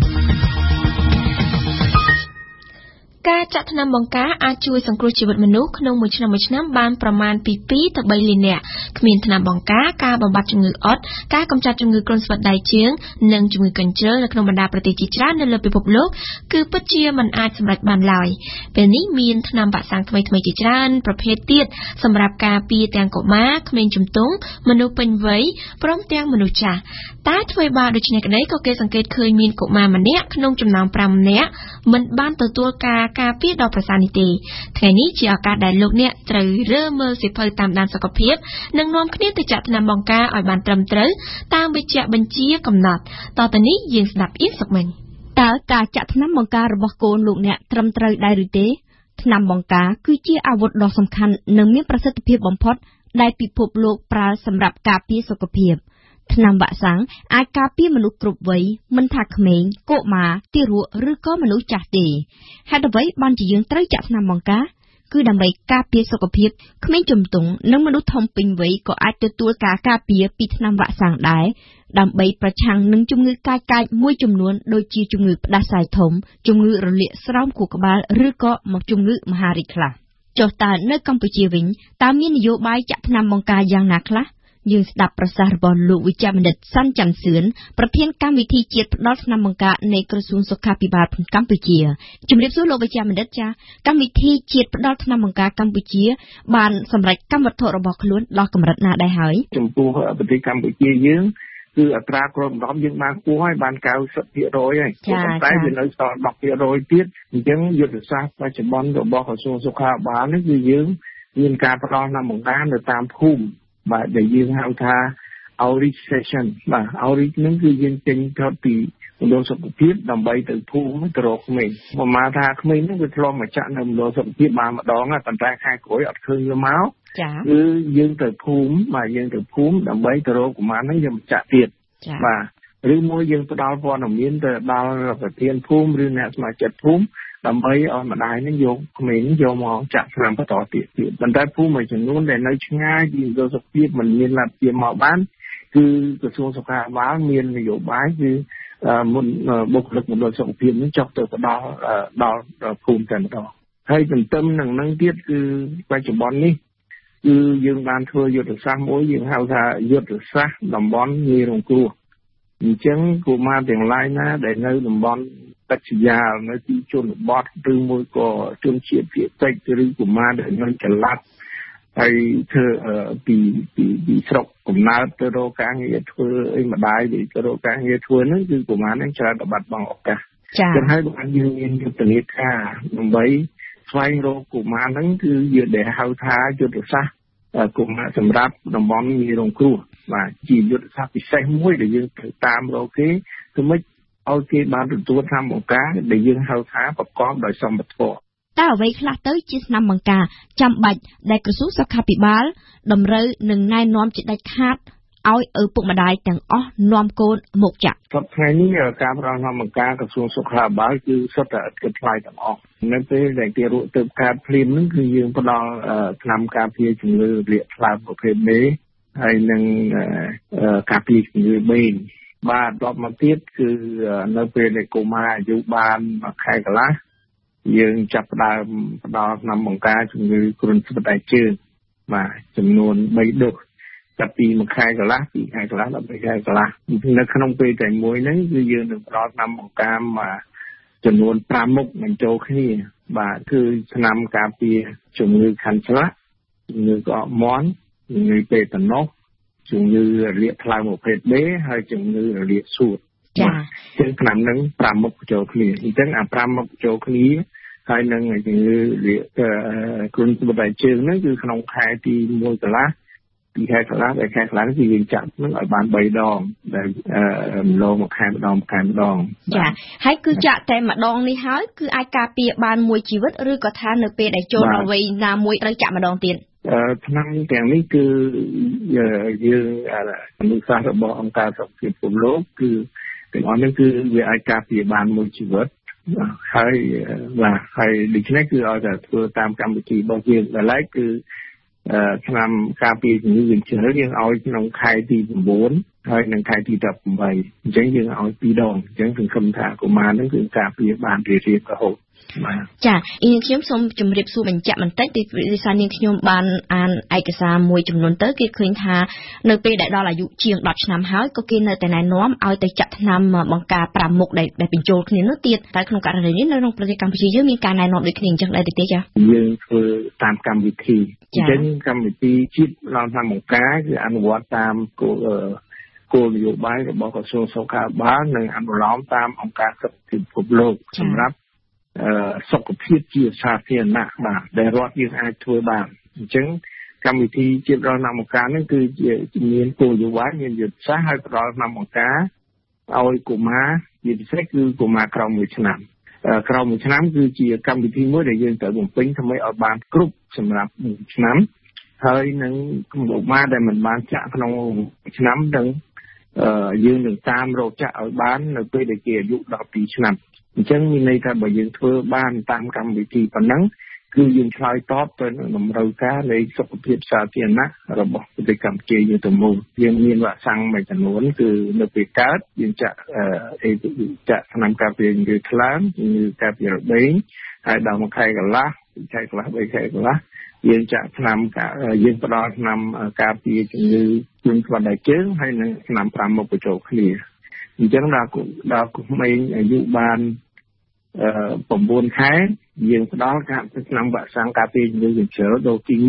ការចាក់ថ្នាំបង្ការអាចជួយសង្គ្រោះជីវិតមនុស្សក្នុងមួយឆ្នាំមួយឆ្នាំបានប្រមាណពីពីរទៅបីលាននាក់គ្មានថ្នាំបង្ការការបំបត្តិជំងឺអុតការកម្ចាត់ជំងឺគ្រុនស្វិតដៃជើងនិងជំងឺកញ្ជ្រឹលនៅក្នុងបណ្ដាប្រទេសជាច្រើននៅលើពិភពលោកគឺពិតជាមិនអាចសម្រេចបានឡើយពេលនេះមានថ្នាំវ៉ាក់សាំងថ្មីៗជាច្រើនប្រភេទទៀតសម្រាប់ការពារទាំងកុមារក្មេងជំទង់មនុស្សពេញវ័យព្រមទាំងមនុស្សចាស់តែធ្វើបាបដូច្នេះក្តីក៏គេសង្កេតឃើញមានកុមារម្នាក់ក្នុងចំណោមប្រាំនាក់មិនបានទទួលការការពារដល់ប្រសើរនេះទេថ្ងៃនេះជាឱកាសដែលលោកអ្នកត្រូវរើមើលសៀវភៅតាមដានសុខភាពនិងនាំគ្នាទៅចាក់ថ្នាំបង្ការឲ្យបានត្រឹមត្រូវតាមវិជ្ជាបញ្ជាកំណត់តទៅនេះយើងស្ដាប់អៀងសុកមិញតើការចាក់ថ្នាំបង្ការរបស់កូនលោកអ្នកត្រឹមត្រូវដែរឬទេថ្នាំបង្ការគឺជាអាវុធដ៏សំខាន់និងមានប្រសិទ្ធភាពបំផុតដែលពិភពលោកប្រើសម្រាប់ការពារសុខភាពថ្នាំវ៉ាក់សាំងអាចការពារមនុស្សគ្រប់វ័យមិនថាក្មេងកុមារទារកឬក៏មនុស្សចាស់ទេហេតុអ្វីបានជាយើងត្រូវចាក់ថ្នាំបង្ការគឺដើម្បីការពារសុខភាពក្មេងជំទង់និងមនុស្សធំពេញវ័យក៏អាចទទួលការការពារពីថ្នាំវ៉ាក់សាំងដែរដើម្បីប្រឆាំងនឹងជំងឺកាចកាចមួយចំនួនដូចជាជំងឺផ្ដាសាយធំជំងឺរលាកស្រោមខួរក្បាលឬក៏មកជំងឺមហារីកខ្លះចុះតើនៅកម្ពុជាវិញតើមាននយោបាយចាក់ថ្នាំបង្ការយ៉ាងណាខ្លះយើងស្ដាប់ប្រសាសន៍របស់លោកវិជ្ជបណ្ឌិតសាន់ច័ន្ទសឿនប្រធានកម្មវិធីជាតិផ្ដល់ថ្នាំបង្ការនៃក្រសួងសុខាភិបាលកម្ពុជាជំរាបសួរលោកវិជ្ជបណ្ឌិតចាកម្មវិធីជាតិផ្ដល់ថ្នាំបង្ការកម្ពុជាបានសម្រេចកម្មវត្ថុរបស់ខ្លួនដល់កម្រិតណាដែរហើយចំពោះប្រទេសកម្ពុជាយើងគឺអត្រាគ្រាប់ដំណំយើងបានគួរឲ្យបានកៅសិបភាគរយហើយប៉ុន្តែវានៅសល់ដប់ភាគរយទៀតអញ្ចឹងយុទ្ធសាស្ត្របច្ចុប្បន្នរបស់ក្រសួងសុខាភិបាលនេះគឺយើងមានការផ្ដល់ថ្នាំបង្ការនៅតាមភូមិបាទដែលយើងហៅថា outreach session បាទ outreach ហ្នឹងគឺយើងចេញទៅពីមណ្ឌលសុខភាពដើម្បីទៅភូមិទៅរកក្មេងប្រហែលថាក្មេងហ្នឹងវាធ្លាប់មកចាក់នៅមណ្ឌលសុខភាពបានម្ដងហើយប៉ុន្តែខែក្រោយអត់ឃើញវាមកចា៎គឺយើងទៅភូមិបាទយើងទៅភូមិដើម្បីទៅរកកុមារហ្នឹងយើងមកចាក់ទៀតបាទឬមួយយើងផ្ដល់ព័ត៌មានទៅដល់ប្រធានភូមិឬអ្នកសមាជិកភូមិដើម្បីឲ្យម្ដាយនឹងយកក្មេងយកមកចាក់ថ្នាំបន្តទៀតទៀតប៉ុន្តែភូមិមួយចំនួនដែលនៅឆ្ងាយពីមណ្ឌលសុខភាពមិនមានលទ្ធភាពមកបានគឺក្រសួងសុខាភិបាលមាននយោបាយគឺមុនបុគ្គលិកមណ្ឌលសុខភាពនឹងចុះទៅដល់ដល់ភូមិតែម្ដងហើយទន្ទឹមនឹងនឹងទៀតគឺបច្ចុប្បន្ននេះគឺយើងបានធ្វើយុទ្ធសាស្ត្រមួយយើងហៅថាយុទ្ធសាស្ត្រតំបន់ងាយរងគ្រោះអញ្ចឹងកុមារទាំងឡាយណាដែលនៅតំបន់បច្ចុប្បន្ននៅទីជនបទឬមួយក៏ជនជាតិភាគតិចឬកុមារដែលនៅចល័តហើយធ្វើពីពីពីស្រុកកំណើតទៅរកការងារធ្វើអីម្ដាយទៅរកការងារធ្វើហ្នឹងគឺកុមារហ្នឹងច្រើនតែបាត់បង់ឱកាសចឹងហើយបានយើងមានយុទ្ធនាការដើម្បីស្វែងរកកុមារហ្នឹងគឺយើងដែលហៅថាយុទ្ធសាស្ត្រកុមារសម្រាប់តំបន់ងាយរងគ្រោះបាទជាយុទ្ធសាស្ត្រពិសេសមួយដែលយើងត្រូវតាមរកគេគឺមិនឲ្យគេបានទទួលថ្នាំបង្ការដែលយើងហៅថាប្រកបដោយសម្បត្តិតើអ្វីខ្លះទៅជាថ្នាំបង្ការចាំបាច់ដែលក្រសួងសុខាភិបាលតម្រូវនឹងណែនាំជាដាច់ខាតឲ្យឪពុកម្ដាយទាំងអស់នាំកូនមកចាក់សប្តាហ៍ថ្ងៃនេះការផ្ដល់ថ្នាំបង្ការក្រសួងសុខាភិបាលគឺសុទ្ធតែឥតគិតថ្លៃទាំងអស់នៅពេលដែលគេរកទៅការភ្លាមហ្នឹងគឺយើងផ្ដល់ថ្នាំការពារជំងឺរាកថ្លើមប្រភេទ B ហើយនឹងការពារជំងឺបេងបាទដល់មកទៀតគឺនៅពេលដែលកុមារអាយុបានមួយខែកន្លះយើងចាប់ផ្ដើមផ្ដល់ថ្នាំបង្ការជំងឺគ្រុនស្វិតដៃជើងបាទចំនួនបីដុសចាប់ពីមួយខែកន្លះពីខែកន្លះដល់បីខែកន្លះនៅក្នុងពេលតែមួយហ្នឹងគឺយើងនឹងផ្ដល់ថ្នាំបង្ការមកចំនួនប្រាំមុខបញ្ចូលគ្នាបាទគឺថ្នាំការពារជំងឺខាន់ស្លាក់ជំងឺក្អកមាន់ជំងឺបេតាណូសជំងឺរលាកថ្លើមប្រភេទ B ហើយជំងឺរលាកសួតចា៎ចឹងថ្នាំហ្នឹងប្រាំមុខបញ្ចូលគ្នាអញ្ចឹងអាប្រាំមុខបញ្ចូលគ្នាហើយនឹងជំងឺរលាកគ្រុនស្វិតដៃជើងហ្នឹងគឺក្នុងខែទីមួយកន្លះពីខែកន្លះដល់ខែកន្លះគឺយើងចាក់ហ្នឹងឲ្យបានបីដងដែលម្ដងមួយខែម្ដងមួយខែម្ដងចាហើយគឺចាក់តែម្ដងនេះហើយគឺអាចការពារបានមួយជីវិតឬក៏ថានៅពេលដែលចូលដល់វ័យណាមួយត្រូវចាក់ម្ដងទៀតឆ្នាំទាំងនេះគឺយើងអនុសាសន៍របស់អង្គការសុខភាពពិភពលោកគឺទាំងអស់នេះគឺវាអាចការពារបានមួយជីវិតហើយបាទហើយដូច្នេះគឺឲ្យតែធ្វើតាមកម្មវិធីរបស់យើងដែលឡែកគឺឆ្នាំការពារជំងឺវិញជ្រើយើងឲ្យក្នុងខែទី9ហើយនិងខែទី18អញ្ចឹងយើងឲ្យពីរដងអញ្ចឹងសង្ឃឹមថាកុមារនឹងគឺការពារបានរៀងៗរហូតចាអ៊ីខ្ញុំសូមជម្រាបសួរបញ្ជាក់បន្តិចពីវិសានាងខ្ញុំបានអានឯកសារមួយចំនួនទៅគេឃើញថានៅពេលដែលដល់អាយុជាងដប់ឆ្នាំហើយក៏គេនៅតែណែនាំឲ្យទៅចាក់ថ្នាំបង្ការប្រាំមុខដែលដែលបញ្ចូលគ្នានោះទៀតតែក្នុងករណីនេះនៅក្នុងប្រទេសកម្ពុជាយើងមានការណែនាំដូចគ្នាអញ្ចឹងដែរទេចាយើងធ្វើតាមកម្មវិធីអញ្ចឹងកម្មវិធីជាតិដល់ថ្នាំបង្ការគឺអនុវត្តតាមគោលគោលនយោបាយរបស់ក្រសួងសុខាភិបាលនិងអនុលោមតាមអង្គការសុខភាពពិភពលោកសម្រាប់សុខភាពជាសាធារណៈបាទដែលរដ្ឋយើងអាចធ្វើបានអញ្ចឹងកម្មវិធីជាតិដល់ថ្នាំបង្ការនេះគឺជាមានគោលនយោបាយមានយុទ្ធសាស្ត្រឲ្យផ្ដល់ថ្នាំបង្ការឲ្យកុមារជាពិសេសគឺកុមារក្រោមមួយឆ្នាំក្រោមមួយឆ្នាំគឺជាកម្មវិធីមួយដែលយើងត្រូវបំពេញដើម្បីឲ្យបានគ្រប់សម្រាប់មួយឆ្នាំហើយនឹងកុមារដែលមិនបានចាក់ក្នុងឆ្នាំនឹងយើងនឹងតាមរកចាក់ឲ្យបាននៅពេលដែលគេអាយុដល់ពីរឆ្នាំអញ្ចឹងមានន័យថាបើយើងធ្វើបានតាមកម្មវិធីប៉ុណ្ណឹងគឺយើងឆ្លើយតបទៅនឹងតម្រូវការនៃសុខភាពសាធារណៈរបស់ប្រទេសកម្ពុជាយើងទៅមុខយើងមានវ៉ាក់សាំងមួយចំនួនគឺនៅពេលកើតយើងចាក់អេចាក់ថ្នាំការពារជំងឺថ្លើមជំងឺការពាររបេងហើយដល់មួយខែកន្លះខែកន្លះបីខែកន្លះយើងចាក់ថ្នាំយើងផ្ដល់ថ្នាំការពារជំងឺគ្រុនស្វាដៃជើងហើយនឹងថ្នាំប្រាំមុខបញ្ចូលគ្នាអញ្ចឹងដល់ដល់ក្មេងអាយុបានអឺ9ខែយើងផ្ដល់ការឆ្នាំវ៉ាក់សាំងការពារជំងឺកញ្ជើដូសទី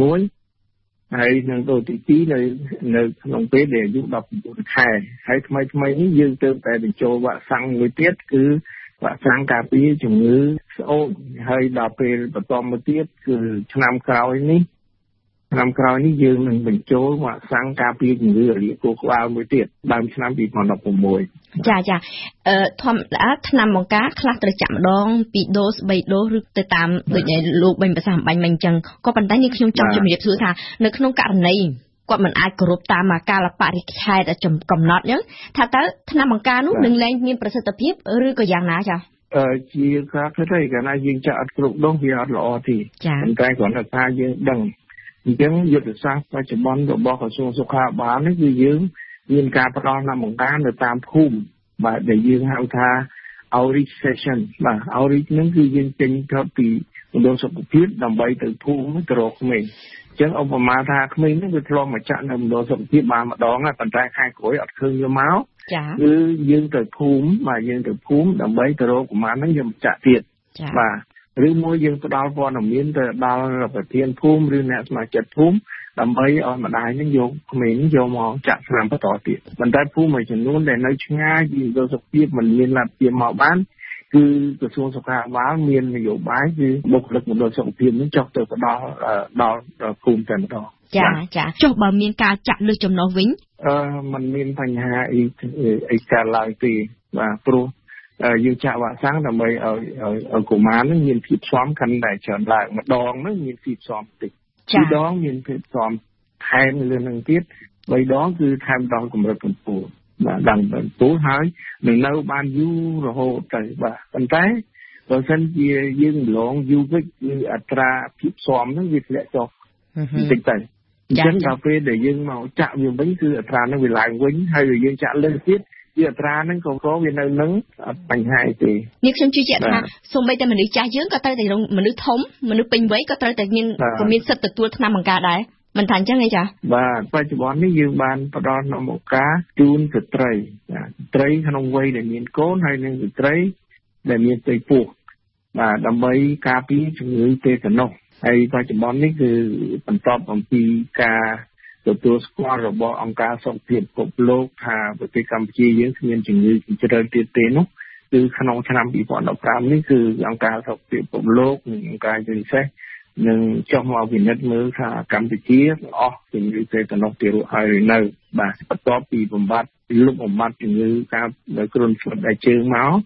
1ហើយនឹងដូសទី2នៅនៅក្នុងពេលដែលអាយុ19ខែហើយថ្មីថ្មីនេះយើងទើបតែបញ្ចូលវ៉ាក់សាំងមួយទៀតគឺវ៉ាក់សាំងការពារជំងឺស្អូចហើយដល់ពេលបន្តមកទៀតគឺឆ្នាំក្រោយនេះឆ្នាំក្រោយនេះយើងនឹងបញ្ចូលវ៉ាក់សាំងការពារជំងឺរលាកខួរក្បាលមួយទៀតដើមឆ្នាំ2016 ចាចាអឺធម្មតាថ្នាំបង្ការខ្លះត្រូវចាក់ម្ដងពីរដូសបីដូសឬទៅតាមដូចលោកបេញប្រសាសន៍បាញ់មិញអញ្ចឹងក៏ប៉ុន្តែនេះខ្ញុំចង់ជម្រាបសួរថានៅក្នុងករណីគាត់មិនអាចគោរពតាមកាលបរិច្ឆេទកំណត់អញ្ចឹងថាតើថ្នាំបង្ការនោះនឹងលែងមានប្រសិទ្ធភាពឬក៏យ៉ាងណាចាអឺជាការធ្វើតែកាលណាយើងចាក់អត់គ្រប់ដូសវាអត់ល្អទេប៉ុន្តែគ្រាន់តែថាយើងដឹងអញ្ចឹងយុទ្ធសាស្ត្របច្ចុប្បន្នរបស់ក្រសួងសុខាភិបាលនេះគឺយើងមានការផ្ដល់ថ្នាំបង្ការនៅតាមភូមិបាទដែលយើងហៅថា outreach session បាទ outreach ហ្នឹងគឺយើងចេញទៅពីមណ្ឌលសុខភាពដើម្បីទៅភូមិទៅរកក្មេងអញ្ចឹងឧបមាថាក្មេងហ្នឹងវាធ្លាប់មកចាក់នៅមណ្ឌលសុខភាពបានម្ដងហើយប៉ុន្តែខែក្រោយអត់ឃើញវាមកចា៎គឺយើងទៅភូមិបាទយើងទៅភូមិដើម្បីទៅរកកុមារហ្នឹងយកមកចាក់ទៀតបាទឬមួយយើងផ្ដល់ព័ត៌មានទៅដល់ប្រធានភូមិឬអ្នកសមាជិកភូមិដើម្បីឲ្យម្ដាយនឹងយកក្មេងយកមកចាក់ថ្នាំបន្តទៀតប៉ុន្តែភូមិមួយចំនួនដែលនៅឆ្ងាយពីមណ្ឌលសុខភាពមិនមានលទ្ធភាពមកបានគឺក្រសួងសុខាភិបាលមាននយោបាយគឺបុគ្គលិកមណ្ឌលសុខភាពនឹងចុះទៅផ្ដល់ដល់ភូមិតែម្ដងចាចាចុះបើមានការចាក់លើសចំណុះវិញអឺมันមានបញ្ហាអីអីកើតឡើងទេបាទព្រោះយើងចាក់វ៉ាក់សាំងដើម្បីឲ្យឲ្យកុមារនឹងមានភាពស៊ាំកាន់តែច្រើនឡើងម្ដងនឹងមានភាពស៊ាំតិចពីរដងមានភាពស៊ាំថែមលើនឹងទៀតបីដងគឺថែមដល់កម្រិតកម្ពស់បាទដល់កម្ពស់ហើយនឹងនៅបានយូររហូតទៅបាទប៉ុន្តែបើសិនជាយើងឡងយូរវិញគឺអត្រាភាពស៊ាំនឹងវាធ្លាក់ចុះបន្តិចទៅអញ្ចឹងដល់ពេលដែលយើងមកចាក់វាវិញគឺអត្រានឹងវាឡើងវិញហើយយើងចាក់លើសទៀតវាអត្រាហ្នឹងក៏ក៏វានៅនឹងអត់បញ្ហាទេនេះខ្ញុំជឿជាក់ថាសូម្បីតែមនុស្សចាស់យើងក៏ត្រូវតែមនុស្សធំមនុស្សពេញវ័យក៏ត្រូវតែមានក៏មានសិទ្ធិទទួលថ្នាំបង្ការដែរមិនថាអញ្ចឹងទេចាបាទបច្ចុប្បន្ននេះយើងបានផ្ដល់ថ្នាំបង្ការជូនស្ត្រីស្ត្រីក្នុងវ័យដែលមានកូនហើយនិងស្ត្រីដែលមានផ្ទៃពោះបាទដើម្បីការពារជំងឺទេតាណូសហើយបច្ចុប្បន្ននេះគឺបន្តអំពីការទទួលស្គាល់របស់អង្គការសុខភាពពិភពលោកថាប្រទេសកម្ពុជាយើងគ្មានជំងឺច្រើនទៀតទេនោះគឺក្នុងឆ្នាំ2015នេះគឺអង្គការសុខភាពពិភពលោកនិងអង្គការយូនីសេហ្វនឹងចុះមកពិនិត្យមើលថាកម្ពុជាអស់ជំងឺទេតាណូសទារកហើយឬនៅបាទបន្ទាប់ពីបំបត្តិលុបបំបត្តិជំងឺការគ្រុនស្វិតដៃជើងមក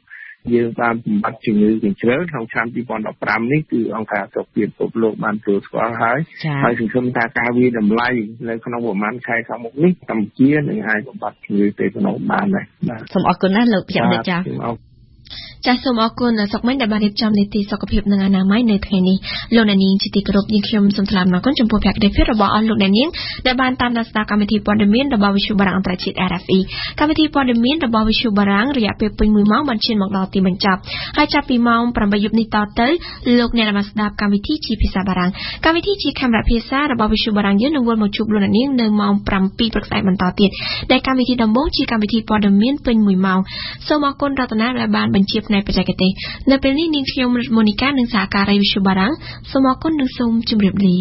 យើងបានបំបត្តិជំងឺកញ្ជ្រឹលក្នុងឆ្នាំពីរពាន់ដប់ប្រាំនេះគឺអង្គការសុខភាពពិភពលោកបានទទួលស្គាល់ហើយហើយសង្ឃឹមថាការវាតម្លៃនៅក្នុងប្រមាណខែខាងមុខនេះកម្ពុជានឹងអាចបំបត្តិជំងឺទេក្នុងបានដែរបាទសូមអរគុណណាស់លោកភក្តិចាចាសសូមអរគុណសុកមិញដែលបានរៀបចំនីតិសុខភាពនិងអនាម័យនៅថ្ងៃនេះលោកអ្នកនាងជាទីគោរពយើងខ្ញុំសូមថ្លែងអំណរគុណចំពោះភក្តិភាពរបស់អស់លោកអ្នកនាងដែលបានតាមដានស្ដាប់កម្មវិធីព័ត៌មានរបស់វិទ្យុបារាំងអន្តរជាតិ R F E កម្មវិធីព័ត៌មានរបស់វិទ្យុបារាំងរយៈពេលពេញមួយម៉ោងបានឈានមកដល់ទីបញ្ចប់ហើយចាប់ពីម៉ោងប្រាំបីយប់នេះតទៅលោកអ្នកបានស្ដាប់កម្មវិធីជាភាសាបារាំងកម្មវិធីជាខេមរៈភាសារបស់វិទ្យុបារាំងយើងនឹងវិលមកជួបលោកអ្នកនាងនៅម៉ោងប្រាំពីរព្រឹកស្អែកបន្តទៀតដែលកម្មវិធីដំបូងជាកម្មវិធីព័ត៌មានពេញមួយម៉ោងសូមអរគុណរតនាដែលបានបញ្ជាផ្នែកបច្ចេកទេសនៅពេលនេះនាងខ្ញុំរិទ្ធមូនីកានិងសហការីវិទ្យុបារាំងសូមអរគុណនិងសូមជម្រាបលា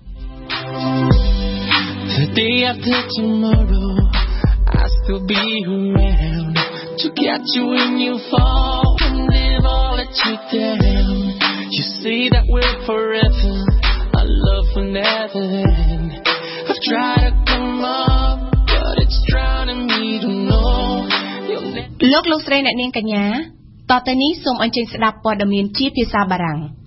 The day after tomorrow I'll still be around to catch you when you fall and never let you down. You say that we're forever, our love will never end. I've tried to come up, but it's drowning me to know. លោកលោកស្រីអ្នកនាងកញ្ញាតទៅនេះសូមអញ្ជើញស្ដាប់ព័ត៌មានជាភាសាបារាំង